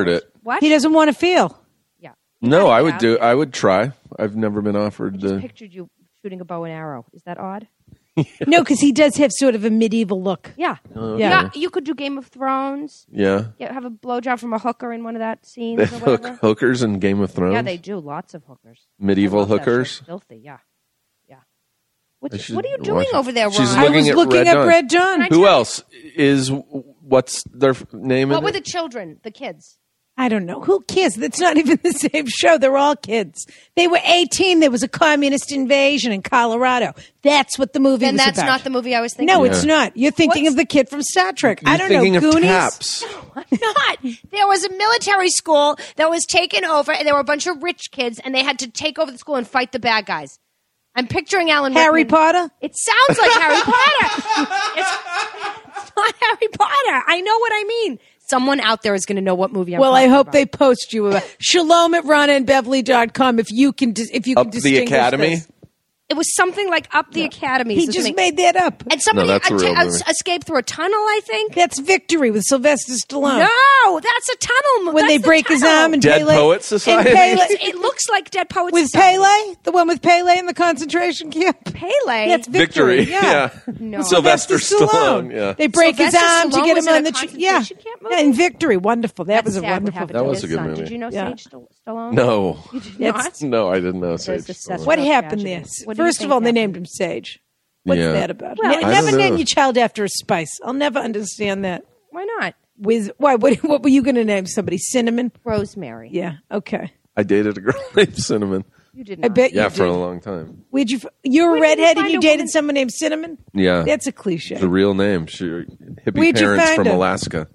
What?
He doesn't want to feel.
Yeah.
No, I would
Yeah.
do. I would try. I've never been offered
I just
the.
pictured you shooting a bow and arrow. Is that odd?
No, because he does have sort of a medieval look.
Yeah.
Oh,
Yeah.
Yeah. You could do Game of Thrones.
Yeah.
Yeah, have a blowjob from a hooker in one of that scenes
They
or
hook,
whatever.
hookers in Game of Thrones.
Yeah, they do. Lots of hookers.
Medieval
I love that
hookers.
shit. Filthy. Yeah. Yeah. What,
I should
what are you
watch
doing
it.
over there, Ron?
She's
I
Looking
was
at
looking
Red
at
Dawn.
Red Dawn.
I
Who else is? What's their f- name?
What
in
were
it?
the children, the kids?
I don't know. Who cares? That's not even the same show. They're all kids. They were eighteen. There was a communist invasion in Colorado. That's what the movie
Then
was
that's
about.
not the movie I was thinking.
No,
of.
it's not. You're thinking
What's-
of the kid from Star Trek. I
You're
don't
thinking
know.
of
Goonies?
Taps.
not. There was a military school that was taken over, and there were a bunch of rich kids, and they had to take over the school and fight the bad guys. I'm picturing Alan
Harry
Rickman.
Potter?
It sounds like Harry Potter. It's, it's not Harry Potter. I know what I mean. Someone out there is going to know what movie I'm
Well, I
talking
hope
about.
they post you about Shalom at ron and beverly dot com if you can dis- if you can
Up the
distinguish
Academy.
this.
It was something like Up the Academy.
He
So
just
something-
made that up.
And somebody
No, that's a
att-
real
es-
movie.
escaped through a tunnel, I think.
That's Victory with Sylvester Stallone.
No, that's a tunnel. mo-
When
that's
they
the
break his
tunnel.
arm and
Dead
Pele,
Poets Society?
and Pele,
It looks like Dead Poets
with
Society.
Pele, the one with Pele in the concentration camp.
Pele.
That's Victory.
Victory.
Yeah.
No.
Sylvester Stallone. Yeah.
They break
Sylvester
his arm to
Stallone
get
was
him
in
on
a
the tr- yeah.
concentration camp movie?
yeah, in Victory. Wonderful. That
That's
was a
sad what
wonderful.
happened
That
to
was
his
a good
son.
movie.
Did you know
Yeah.
Sage Stall- Stallone?
No.
You did
That's-
not?
No, I didn't know.
There's
Sage
the
Stallone.
What
Well,
happened
tragedy.
there?
What do you
First of
think
all, they
happened?
named him Sage. What's
Yeah.
that about?
Well,
Ne-
I
never
don't
name
know.
your child after a spice. I'll never understand that.
Why not?
Wiz, why? What, what were you going to name somebody? Cinnamon?
Rosemary.
Yeah. Okay.
I dated a girl named Cinnamon.
You did
I
not.
bet
Yeah,
you
for
did.
a long time.
Where'd you? f- You're
Where
a
did you
redhead
find
and you
a
dated
woman-
someone named Cinnamon.
Yeah.
That's a cliche.
the real name. She hippie
Where'd you
parents
find
from
her?
Alaska.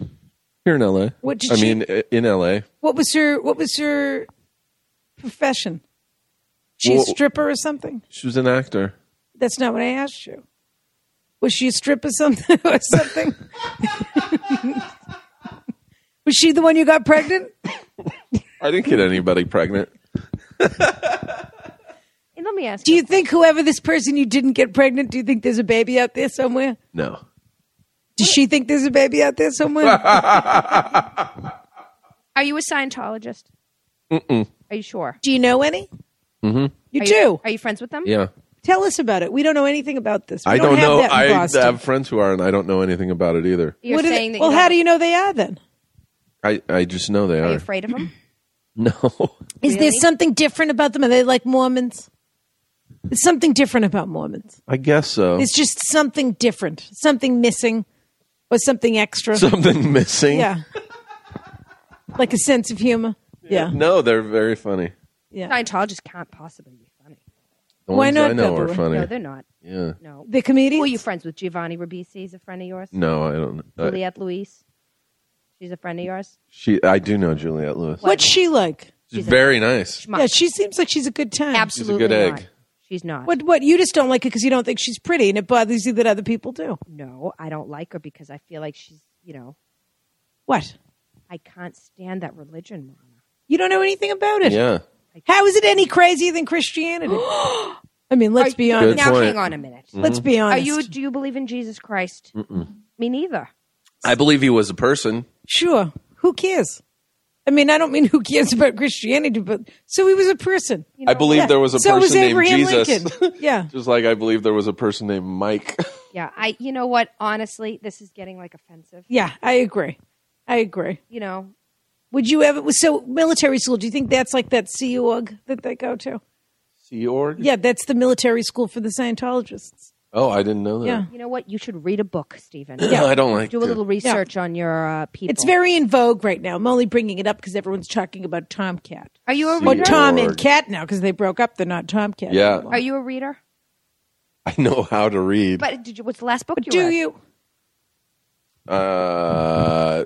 Here in L A.
What did
I
she-
mean, i- in L A.
What was her? What was her profession? She a
Well-
stripper or something?
She was an actor.
That's not what I asked you. Was she a strip or something? or something? Was she the one you got pregnant?
I didn't get anybody pregnant.
Hey, let me ask
Do
you.
you think whoever this person you didn't get pregnant, do you think there's a baby out there somewhere?
No.
Does she think there's a baby out there somewhere?
Are you a Scientologist? Mm-mm. Are you sure?
Do you know any? Mm-hmm. You
Are
do.
You, are you friends with them?
Yeah.
Tell us about it. We don't know anything about this. We
I don't,
have
know.
that in
I
Boston.
have friends who are, and I don't know anything about it either.
You're
What are they-
saying that.
well,
you
how
know-
do you know they are then?
I, I just know they
Are
are.
you afraid of them?
No.
Is there
Really?
something different about them? Are they like Mormons? There's something different about Mormons.
I guess so.
It's just something different, something missing, or something extra.
Something missing.
Yeah. Like a sense of humor. Yeah.
No, they're very funny.
Yeah.
Scientologists can't possibly be funny.
The
Why
ones
not,
I know are
Beverly?
funny.
No, they're not.
Yeah.
No.
The comedians?
Who are you friends with? Giovanni Ribisi is a friend of yours?
No, I don't know. I,
Juliette Louise? She's a friend of yours?
she, I do know Juliette Lewis.
What's she like?
She's very nice.
Schmuck.
Yeah, she seems like she's a good time.
Absolutely
good egg.
not. She's not.
What? What? You just don't like her because you don't think she's pretty, and it bothers you that other people do.
No, I don't like her because I feel like she's, you know,
What?
I can't stand that religion, Mona.
You don't know anything about it.
Yeah.
How is it any crazier than Christianity? I mean, let's
Are
be
you-
honest.
Good
Now,
point.
hang on a minute.
Let's be honest.
Are you? Do you believe in Jesus Christ? Mm-mm. Me neither.
I believe he was a person.
Sure. Who cares? I mean, I don't mean who cares about Christianity, but so he was a person.
You know
I believe
what?
there was a
so
person
was
named
Abraham
Jesus.
Lincoln. Yeah.
Just like I believe there was a person named Mike.
Yeah, I. You know what? Honestly, this is getting like offensive.
Yeah, I agree. I agree.
You know,
Would you ever? So military school? Do you think that's like that Sea Org that they go to?
Sea Org?
Yeah, that's the military school for the Scientologists.
Oh, I didn't know that.
Yeah.
you know what? You should read a book, Stephen.
Yeah. I don't like
Do a
to.
little research on your uh, people.
It's very in vogue right now. I'm only bringing it up because everyone's talking about Tomcat.
Are you a
Sea
Or
reader?
Tom
Org.
and Cat now because they broke up. They're not Tomcat.
Yeah.
anymore.
Are you a reader?
I know how to read.
But did you? What's the last book you
Do
read?
you?
Uh,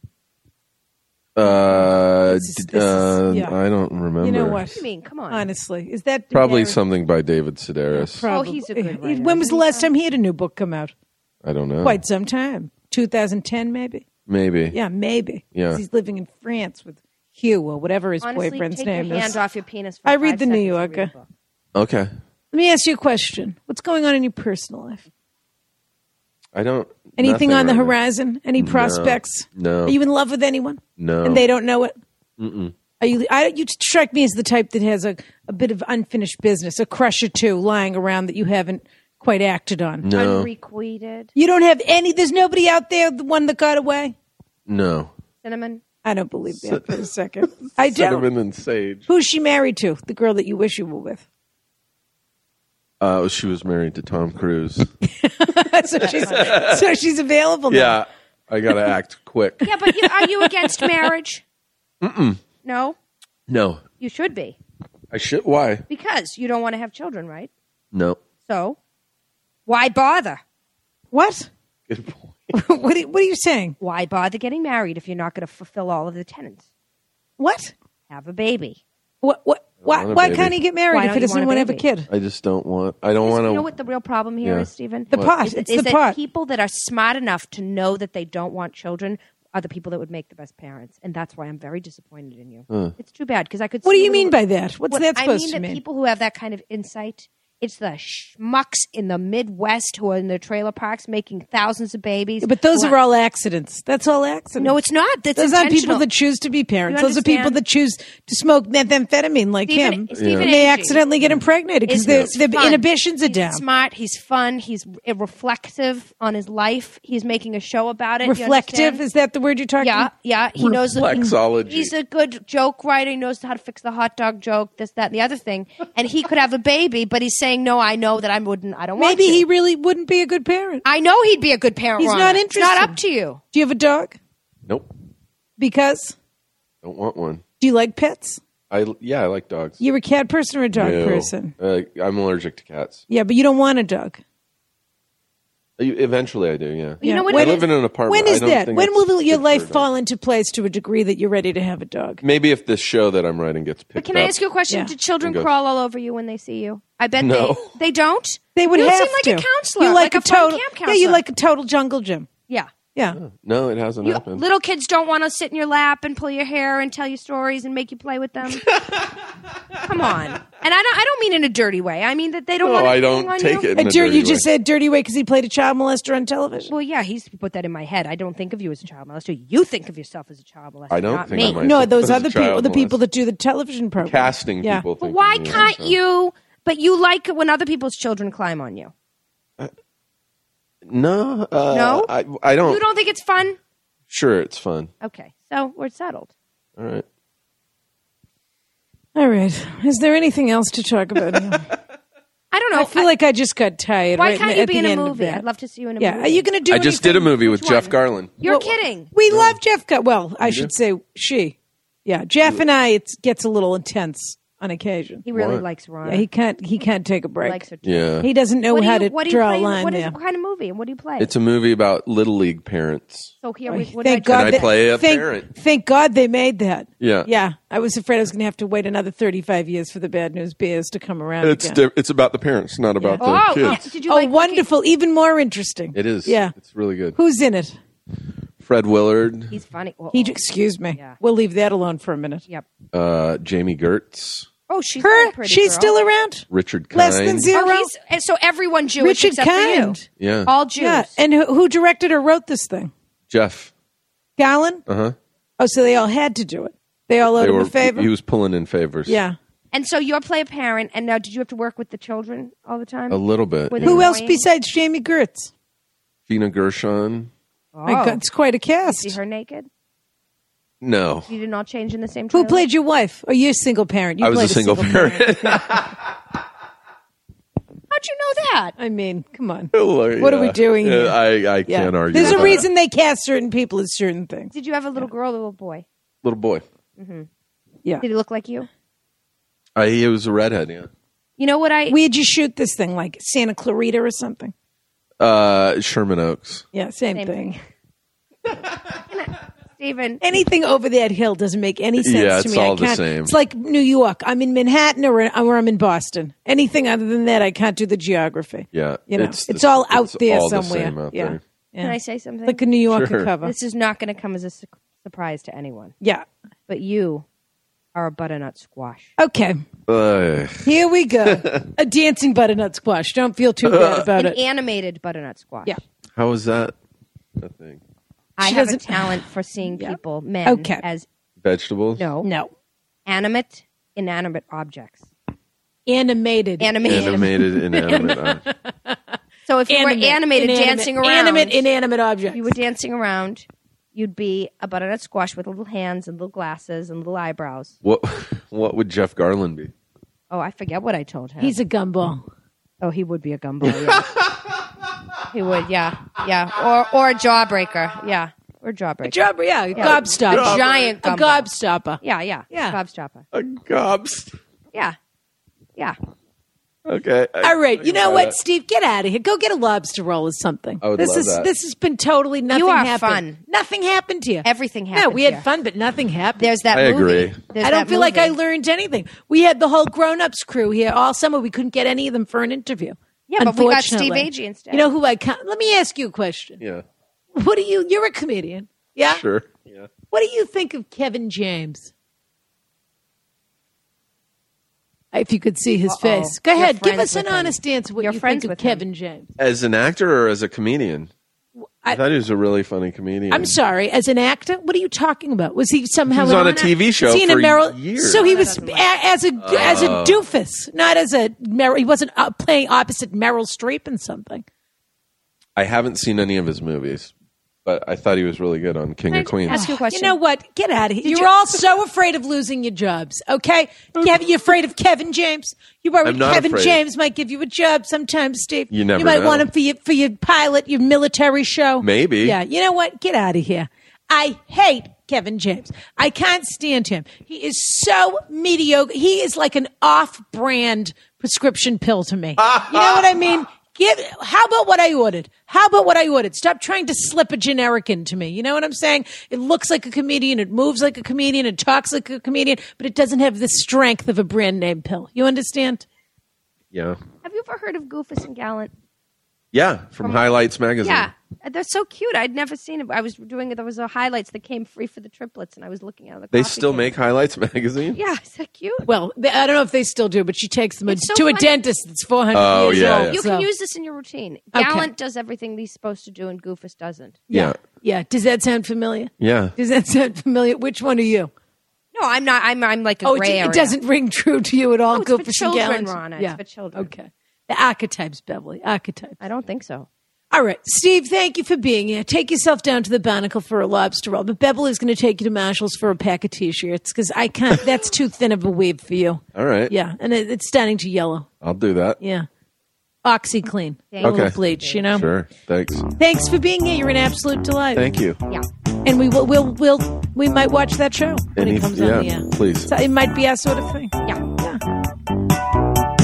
uh,
This is-
d-
this is-
uh,
yeah.
I don't remember.
You know what?
What do you mean? Come on.
Honestly, is that
Probably
Darren-
something by David Sedaris.
Probably.
Oh, he's a good writer,
When was
isn't
the
he,
last time he had a new book come out?
I don't know.
Quite some time. twenty ten, maybe.
Maybe.
Yeah, maybe.
Yeah.
'Cause he's living in France with Hugh or whatever his
Honestly,
boyfriend's
take
name
your hand
is.
off your penis. For
I read
five
the New
seconds and read
Yorker.
a book.
Okay.
Let me ask you a question. What's going on in your personal life?
I don't.
Anything
nothing
on the
right now.
horizon? Any prospects?
No.
Are you in love with anyone?
No.
And they don't know it? Mm-mm. Are you, I, you strike me as the type that has a, a bit of unfinished business, a crush or two lying around that you haven't quite acted on.
No.
Unrequited.
You don't have any, there's nobody out there, the one that got away?
No.
Cinnamon.
I don't believe that for a second. I
Cinnamon
don't.
and sage.
Who's she married to? The girl that you wish you were with.
Uh, she was married to Tom Cruise.
so she's so she's available now.
Yeah, I gotta act quick.
Yeah, but you, are you against marriage? Mm-mm. No?
No,
You should be.
I should. Why?
Because you don't want to have children, right?
No.
So, why bother?
What?
Good point.
what, are, what are you saying?
Why bother getting married if you're not going to fulfill all of the tenets?
What?
Have a baby.
What? What? Why,
want a
why
baby.
can't he get married
Why
if
don't
he
you
doesn't
want a
want to have a
baby?
kid?
I just don't want. I don't want to.
You know what the real problem here is,
Yeah.
Stephen?
The pot.
Is,
It's
is
the
that
pot.
people that are smart enough to know that they don't want children are the people that would make the best parents, and that's why I'm very disappointed in you. It's too bad because I could.
What
see
do you
a
mean
little-
by that? What's
What-
that
I
supposed
mean
to
that
mean?
people who have that kind of insight. It's the schmucks in the Midwest who are in their trailer parks making thousands of babies.
But those
who
are all accidents. That's all accidents.
No, it's not. That's
Those aren't people
intentional.
that choose to be parents.
You
Those are people
understand?
that choose to smoke methamphetamine like
Stephen-
him.
Stephen
And they
Agee.
accidentally get impregnated because
Is-
their,
is
their
fun.
inhibitions are
He's
down.
smart. He's fun. He's reflective on his life. He's making a show about it. You
Reflective?
understand?
Is that the word you're talking
Yeah,
about?
yeah. He knows. the-
Reflexology.
He's a good joke writer. He knows how to fix the hot dog joke. This, that, and the other thing. And he could have a baby, but he's saying, "No, I know that I wouldn't. I don't want
Maybe
to."
he really wouldn't be a good parent.
I know he'd be a good parent.
He's
Rhonda.
not
It's not
interested.
up to you.
Do you have a dog?
Nope.
Because?
Don't want one.
Do you like pets?
I yeah, I like dogs.
You're a cat person or a dog
No.
person?
Uh, I'm allergic to cats.
Yeah, but you don't want a dog.
Uh, Eventually, I do. Yeah.
You know what
I
it
live
is?
in an apartment.
When
I
is
don't
that?
think
When
it's
will your
good for
life
a dog.
fall into place to a degree that you're ready to have a dog?
Maybe if this show that I'm writing gets picked
But can I
up.
ask you a question?
Yeah.
Do children
Go.
crawl all over you when they see you? I bet
No.
they they don't.
They would
you
have
seem
to.
like a counselor,
You like,
a,
a
fun
total.
camp
Yeah,
counselor.
you like a total jungle gym.
yeah.
Yeah.
No, it hasn't
You,
happened.
little kids don't want to sit in your lap and pull your hair and tell you stories and make you play with them. Come on, and I don't. I don't mean in a dirty way. I mean that they don't
No,
want.
I
anything
don't
on
take
you.
it.
A
in a
dir-
dirty
you just
way.
said dirty way because he played a child molester on television.
Well, yeah, he's put that in my head. I don't think of you as a child molester. You think of yourself as a child molester.
I don't
not
think
me.
of myself.
No,
But
those
as a
other people,
child
the people
molester.
that do the television program,
Casting
Yeah.
people.
But
think
why
of me,
can't
so.
you? But you like it when other people's children climb on you.
No. Uh,
No?
I, I don't.
You don't think it's fun?
Sure, it's fun.
Okay, so we're settled.
All right.
All right. Is there anything else to talk about here?
I don't know.
I feel like I just got tired.
why
right
can't
in-
you
at
be
the
in a
end of
movie?
that.
I'd love to see you in a
Yeah.
movie.
Are you going to do?
I just did a
anything?
movie with
Which
Jeff
one?
Garland.
You're
Well,
kidding.
We love Jeff. Gar- well, I should say she. Yeah, Jeff and I. It gets a little intense on occasion.
He really
What?
likes Ron.
Yeah, he can't. He can't take a break.
likes her too.
Yeah.
He doesn't know
What do
how
you,
to
what do you
draw
play
a
in-
line
what is-
there.
what kind of movie and what do you play?
It's a movie about little league parents.
so here we. What
Thank
did I
God.
And I
that-
play a
thank,
parent.
Thank God they made that.
Yeah.
Yeah. I was afraid I was going to have to wait another thirty-five years for the Bad News Bears to come around
It's
again.
di- it's about the parents, not about
Oh,
the
oh,
kids.
did you
oh,
like
wonderful! Even more interesting.
It is.
Yeah.
It's really good.
Who's in it?
Fred Willard,
He's funny. Well,
He. Excuse me.
Yeah.
We'll leave that alone for a minute.
Yep.
uh, Jamie Gertz,
Oh, she's
Her.
very pretty
She's
girl.
still around.
Richard Kind.
Less than zero.
Oh, he's, and so everyone Jewish
Richard
except
Kind.
for
Yeah.
you. All Jews.
Yeah. And who, who directed or wrote this thing?
Jeff.
Garland.
Uh huh.
Oh, so they all had to do it. They all owed
They
him
were.
a favor.
He was pulling in favors.
Yeah.
And so you're play a parent, and now did you have to work with the children all the time?
A little bit.
With
yeah.
Who else
Annoying.
besides Jamie Gertz?
Gina Gershon.
Oh.
My God, it's quite a cast.
See her naked?
No.
You didn't all change in the same
Who
trailer?
played your wife? Or you're a single parent? You
I was
played
a single, parent.
How'd you know that?
I mean, come on.
What
What are we doing
Yeah,
here?
I, I
Yeah.
can't argue.
There's
with
a
that.
reason they cast certain people as certain things.
Did you have a little girl or a little boy?
Little boy.
Yeah.
Did he look like you?
I, he was a redhead. Yeah.
You know what I...
Where'd you shoot this thing? Like Santa Clarita or something?
Uh, Sherman Oaks.
Yeah, same,
Same
thing.
thing. Stephen,
Anything over that hill doesn't make any sense
Yeah,
to
it's
me.
all
I
the
can't.
same.
It's like New York. I'm in Manhattan or, or I'm in Boston. Anything other than that, I can't do the geography.
Yeah.
You know,
it's,
it's,
the-
all out
it's
there
all the
somewhere.
same out
yeah.
there.
yeah.
can I say something?
Like a New Yorker
Sure.
cover.
This is not going to come as a su- surprise to anyone.
Yeah.
But you are a butternut squash.
Okay.
Ugh.
Here we go. A dancing butternut squash. Don't feel too bad about
An
it.
animated butternut squash.
Yeah.
How is that a thing?
I
She
have a
doesn't-
talent for seeing
Yep.
people, men,
Okay.
as
Vegetables?
no,
No.
animate, inanimate objects.
Animated.
Animated.
Animated, inanimate. uh,
So if you
Animate,
were animated
inanimate,
dancing around,
Animate, inanimate objects.
you were dancing around, you'd be a butternut squash with little hands and little glasses and little eyebrows.
what What would Jeff Garland be?
Oh, I forget what I told him.
He's a gumball.
oh, he would be a gumball. Yeah. he would, yeah, yeah, or or a jawbreaker, yeah, or a jawbreaker.
Job, yeah, a gobstopper.
A giant
A
gumball.
gobstopper.
Yeah, yeah,
Yeah.
gobstopper.
A gobs.
Yeah, yeah.
Okay. I-
All right, you know
I-
what, Steve? Get out of here. Go get a lobster roll or something.
I would
this
love
is
that.
this has been totally nothing.
are
happened.
fun.
Nothing happened to you.
Everything
No,
happened
we had
here.
fun, but nothing happened.
There's that
I
movie.
agree.
There's
I don't
that
feel like I
movie.
learned anything. We had the whole grown-ups crew here all summer. We couldn't get any of them for an interview.
Yeah, but we got Steve
unfortunately.
Agee instead.
You know who I can't? Let me ask you a question.
Yeah.
What do you? You're a comedian, yeah?
Sure. Yeah.
What do you think of Kevin James? If you could see his
Uh-oh.
face, go
You're
ahead. Give
friends
us an
with him.
honest answer. What
You're
you
friends
think of
with him.
Kevin James?
As an actor or as a comedian? I,
I-
thought he was a really funny comedian.
I'm sorry. As an actor, what are you talking about? Was he somehow
He was on a
an-
T V show
was he in
for
a Meryl,
years.
So he was a, as a as a doofus, not as a Meryl. He wasn't uh, playing opposite Meryl Streep in something.
I haven't seen any of his movies, but I thought he was really good on King
Can I
of Queens.
ask you a question?
You know what? Get out of here. You're
you-
all so afraid of losing your jobs, okay? Kevin, you're afraid of Kevin James. You worry
I'm not
Kevin
afraid.
James might give you a job sometime, Steve.
You never
You might
know.
want him for your for your pilot, your military show.
Maybe.
Yeah. You know what? Get out of here. I hate Kevin James. I can't stand him. He is so mediocre. He is like an off-brand prescription pill to me. You know what I mean? Give, how about what I ordered? How about what I ordered? Stop trying to slip a generic into me. You know what I'm saying? It looks like a comedian. It moves like a comedian. It talks like a comedian, but it doesn't have the strength of a brand name pill. You understand?
Yeah.
Have you ever heard of Goofus and Gallant?
Yeah, from Highlights magazine.
Yeah, they're so cute. I'd never seen it. I was doing it. There was a highlights that came free for the triplets, and I was looking at the.
They
coffee
still
cake.
make Highlights magazine?
Yeah, is that cute?
Well, they, I don't know if they still do, but she takes them
It's so
to a
funny.
dentist that's four hundred
Oh,
years
yeah,
old.
yeah.
You
so-
can use this in your routine.
Okay.
Gallant does everything he's supposed to do, and Goofus doesn't.
Yeah.
Yeah. Does that sound familiar?
Yeah.
Does that sound familiar? Which one are you?
No, I'm not. I'm. I'm like a
Oh, it,
gray
it
area.
doesn't ring true to you at all.
No, it's for
Goofus and
children,
Gallant?
Ronna. It's
Yeah.
for children.
Okay. The archetypes, Beverly. Archetypes.
I don't think so.
All right, Steve, thank you for being here. Take yourself down to the Barnacle for a lobster roll. But Beverly's going to take you to Marshall's for a pack of T-shirts because I can't. That's too thin of a weave for you.
All right.
Yeah, and it, it's starting to yellow.
I'll do that.
Yeah. OxyClean.
Thank
A little
Okay.
bleach, you know?
Sure. Thanks.
Thanks for being here. You're an absolute delight.
Thank you.
Yeah.
And we will, we'll, we'll, we might watch that show when
Any-
it comes
yeah,
on the air.
please.
So it might be our sort of thing.
Yeah.
Yeah.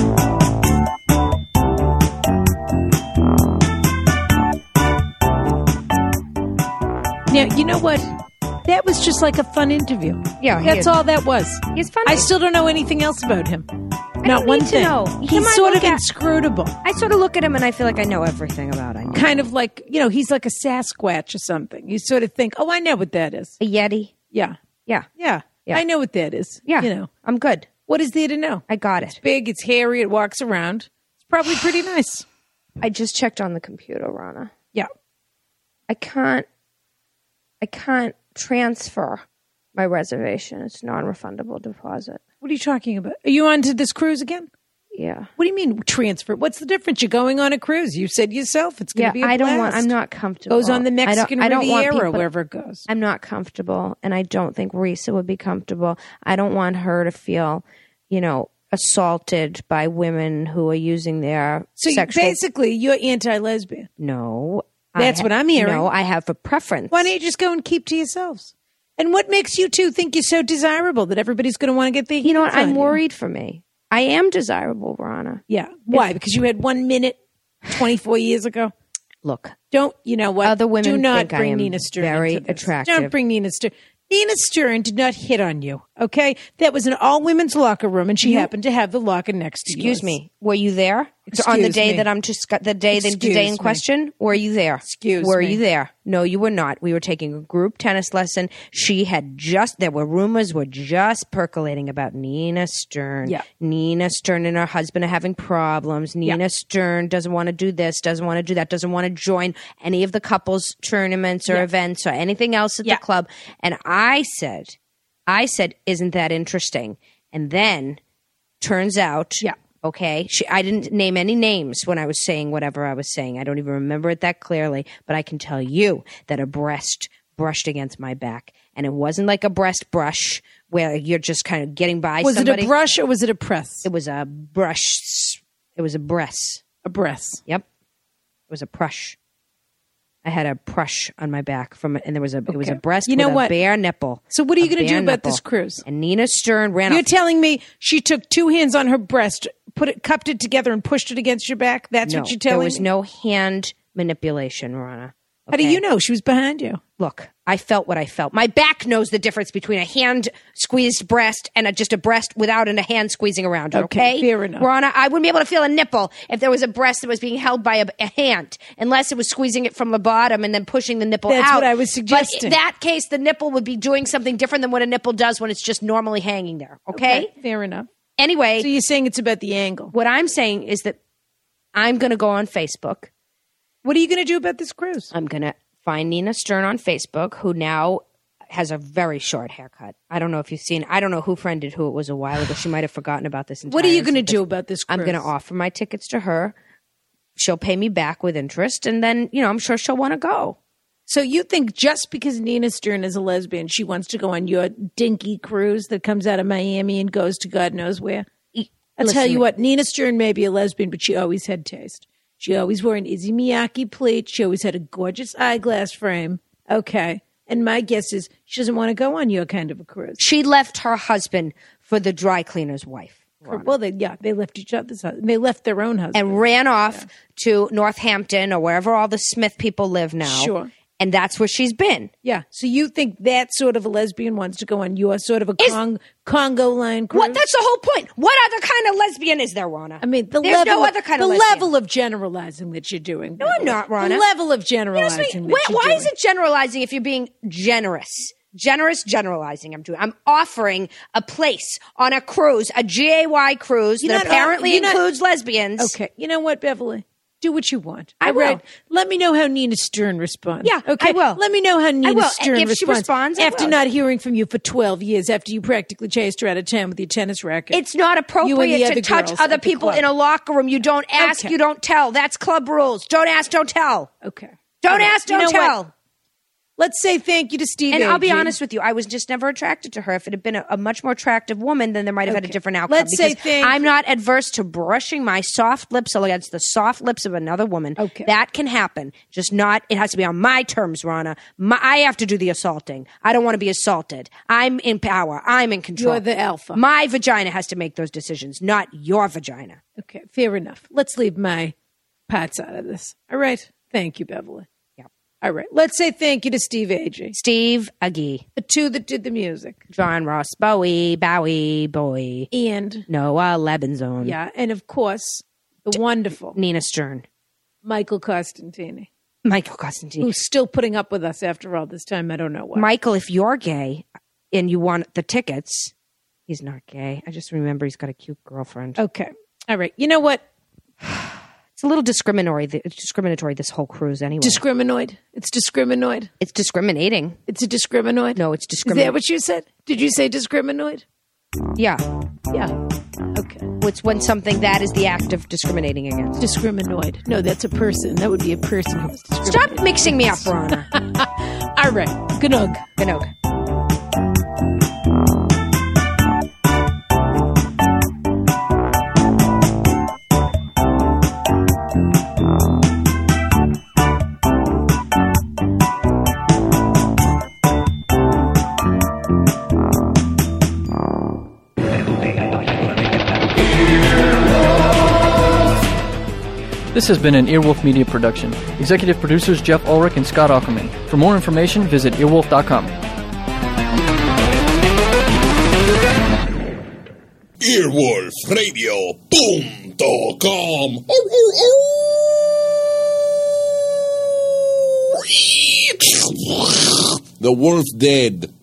Now, you know what? That was just like a fun interview.
Yeah, he
That's
is.
all that was.
He's funny.
I still don't know anything else about him. Not
don't
one
need to
thing.
know. You
He's
might
sort
look
of
at-
inscrutable.
I sort of look at him and I feel like I know everything about him.
Kind of like, you know, he's like a Sasquatch or something. You sort of think, oh, I know what that is.
A Yeti.
Yeah.
Yeah.
Yeah.
Yeah.
I know what that is.
Yeah.
You know,
I'm good.
what is there to know?
I got it.
Big, it's hairy, it walks around. It's probably pretty nice.
I just checked on the computer, Ronna.
Yeah.
I can't. I can't transfer my reservation. It's non-refundable deposit.
What are you talking about? Are you on to this cruise again?
Yeah.
What do you mean transfer? What's the difference? You're going on a cruise. You said yourself it's going
Yeah.
to be a
I don't want.
blast.
I'm not comfortable.
Goes on the
I don't-
Mexican
I don't, want
Riviera,
people-
wherever it goes.
I'm not comfortable, and I don't think Risa would be comfortable. I don't want her to feel, you know, assaulted by women who are using their
So you,
sexual.
basically, you're anti-lesbian.
no,
That's
I
what I'm hearing.
No, I have a preference.
Why don't you just go and keep to yourselves? And what makes you two think you're so desirable that everybody's going to want to get their
You know what?
hands on
I'm
you?
worried for me. I am desirable, Ronna.
Yeah. Why? Because you had one minute twenty-four years ago.
Look,
Don't you know what?
Other women
do not
think I
bring
am
Nina Stern
very
into this.
attractive.
Don't bring Nina Stern. Nina Stern did not hit on you. Okay, that was an all women's locker room, and she happened to have the locker next to
excuse
yours.
me. Were you there? on the
Excuse
day
me.
that I'm just got the day the, the
Excuse
day in
me.
question? Were you there?
Excuse
Were
me.
you there? No, you were not. We were taking a group tennis lesson. She had just there were rumors were just percolating about Nina Stern.
Yeah.
Nina Stern and her husband are having problems. Nina
Yeah.
Stern doesn't want to do this, doesn't want to do that, doesn't want to join any of the couples tournaments or
Yeah.
events or anything else at
Yeah.
the club. And I said, I said, isn't that interesting? And then turns out,
Yeah.
okay, she, I didn't name any names when I was saying whatever I was saying. I don't even remember it that clearly, but I can tell you that a breast brushed against my back. And it wasn't like a breast brush where you're just kind of getting by
Was
somebody.
it a brush or was it a press?
It was a brush. It was a breast.
A breast.
Yep. It was a prush. I had a prush on my back from, and there was a it was a
Okay.
breast
You know
with a
what?
bare nipple.
So what are you
A
going to
bare
do about
nipple.
this cruise?
And Nina Stern ran
You're
off.
telling me she took two hands on her breast, put it, cupped it together, and pushed it against your back? That's
no,
what you're telling
there was
me?
no hand manipulation, Rana.
How do
Okay?
you know she was behind you?
Look, I felt what I felt. My back knows the difference between a hand squeezed breast and a, just a breast without a hand squeezing around it.
Okay,
Okay,
fair enough.
Rana, I wouldn't be able to feel a nipple if there was a breast that was being held by a, a hand, unless it was squeezing it from the bottom and then pushing the nipple
That's
out.
what I was
But
suggesting.
in that case, the nipple would be doing something different than what a nipple does when it's just normally hanging there. Okay.
Fair enough.
Anyway,
So you're saying it's about the angle.
what I'm saying is that I'm going to go on Facebook.
What are you going to do about this cruise?
I'm going to find Nina Stern on Facebook, who now has a very short haircut. I don't know if you've seen. I don't know who friended who. It was a while ago. She might have forgotten about this.
What are you going to
entire
do about this cruise?
I'm going to offer my tickets to her. She'll pay me back with interest, and then you know I'm sure she'll want to go.
So you think just because Nina Stern is a lesbian, she wants to go on your dinky cruise that comes out of Miami and goes to God knows where? I'll
Listen
tell
to
you
me.
what, Nina Stern may be a lesbian, but she always had taste. She always wore an Izzy Miyake plate. She always had a gorgeous eyeglass frame. Okay. And my guess is she doesn't want to go on your kind of a cruise.
She left her husband for the dry cleaner's wife.
Well, they, yeah, they left each other's husband. They left their own husband.
And ran off to Northampton or wherever all the Smith people live now.
Sure.
And that's where she's been.
Yeah. So you think that sort of a lesbian wants to go on your sort of a Cong- Congo line cruise?
What? That's the whole point. What other kind of lesbian is there, Rana?
I mean, the
There's
level,
no other kind
the
of lesbian.
level of generalizing that you're doing.
No, I'm not, Rana.
The level of
Excuse
generalizing
me,
that
why,
you're
why
doing.
is it generalizing if you're being generous? Generous generalizing. I'm doing. I'm offering a place on a cruise, a G A Y cruise
You're
that
not-
apparently
you're not-
includes lesbians.
Okay. You know what, Beverly? Do what you want.
I
All right?
will.
Let me know how Nina Stern responds.
Yeah,
okay.
I will.
Let me know how Nina
will.
Stern
If she
responds,
responds, I
after
will.
not hearing from you for twelve years, after you practically chased her out of town with your tennis racket.
It's not
You and the
appropriate
other
to touch
girls
other
at the
people
club.
in a locker room. You don't ask,
Okay.
you don't tell. That's club rules. Don't ask, don't tell.
okay.
Don't
All right.
ask,
You
don't
know what?
tell.
Let's say thank you to Steve.
And I'll be
Agee.
honest with you, I was just never attracted to her. If it had been a, a much more attractive woman, then there might have had a
Okay.
different outcome.
Let's say
because
thank
I'm
you.
not adverse to brushing my soft lips against the soft lips of another woman.
Okay.
That can happen. Just not, it has to be on my terms, Rana. My, I have to do the assaulting. I don't want to be assaulted. I'm in power. I'm in control.
You're the alpha.
My vagina has to make those decisions, not your vagina.
Okay, fair enough. Let's leave my parts out of this. All right. Thank you, Beverly.
Yep.
All right. Let's say thank you to Steve Agee,
Steve Agee,
the two that did the music.
John Ross Bowie, Bowie, Bowie,
And,
Noah Lebenzone,
yeah, and of course, the wonderful
Nina Stern,
Michael Costantini,
Michael Costantine.
who's still putting up with us after all this time. I don't know why.
Michael, if you're gay and you want the tickets, he's not gay. I just remember he's got a cute girlfriend.
Okay. All right. You know what?
It's a little discriminatory. It's discriminatory. This whole cruise, anyway.
Discriminoid. It's discriminoid.
it's discriminating.
It's a discriminoid.
No, it's
Is that
discriminating.
what you said? Did you say discriminoid?
Yeah,
Yeah. Okay.
it's when something that is the act of discriminating against.
Discriminoid. No, that's a person. That would be a person who's discriminating.
Stop mixing me up, Rana.
All right. Gnog.
Ganog.
This has been an Earwolf Media production. Executive producers Jeff Ulrich and Scott Ackerman. For more information, visit earwolf dot com.
Earwolf Radio. Boom! wolf dot com. The wolf's dead.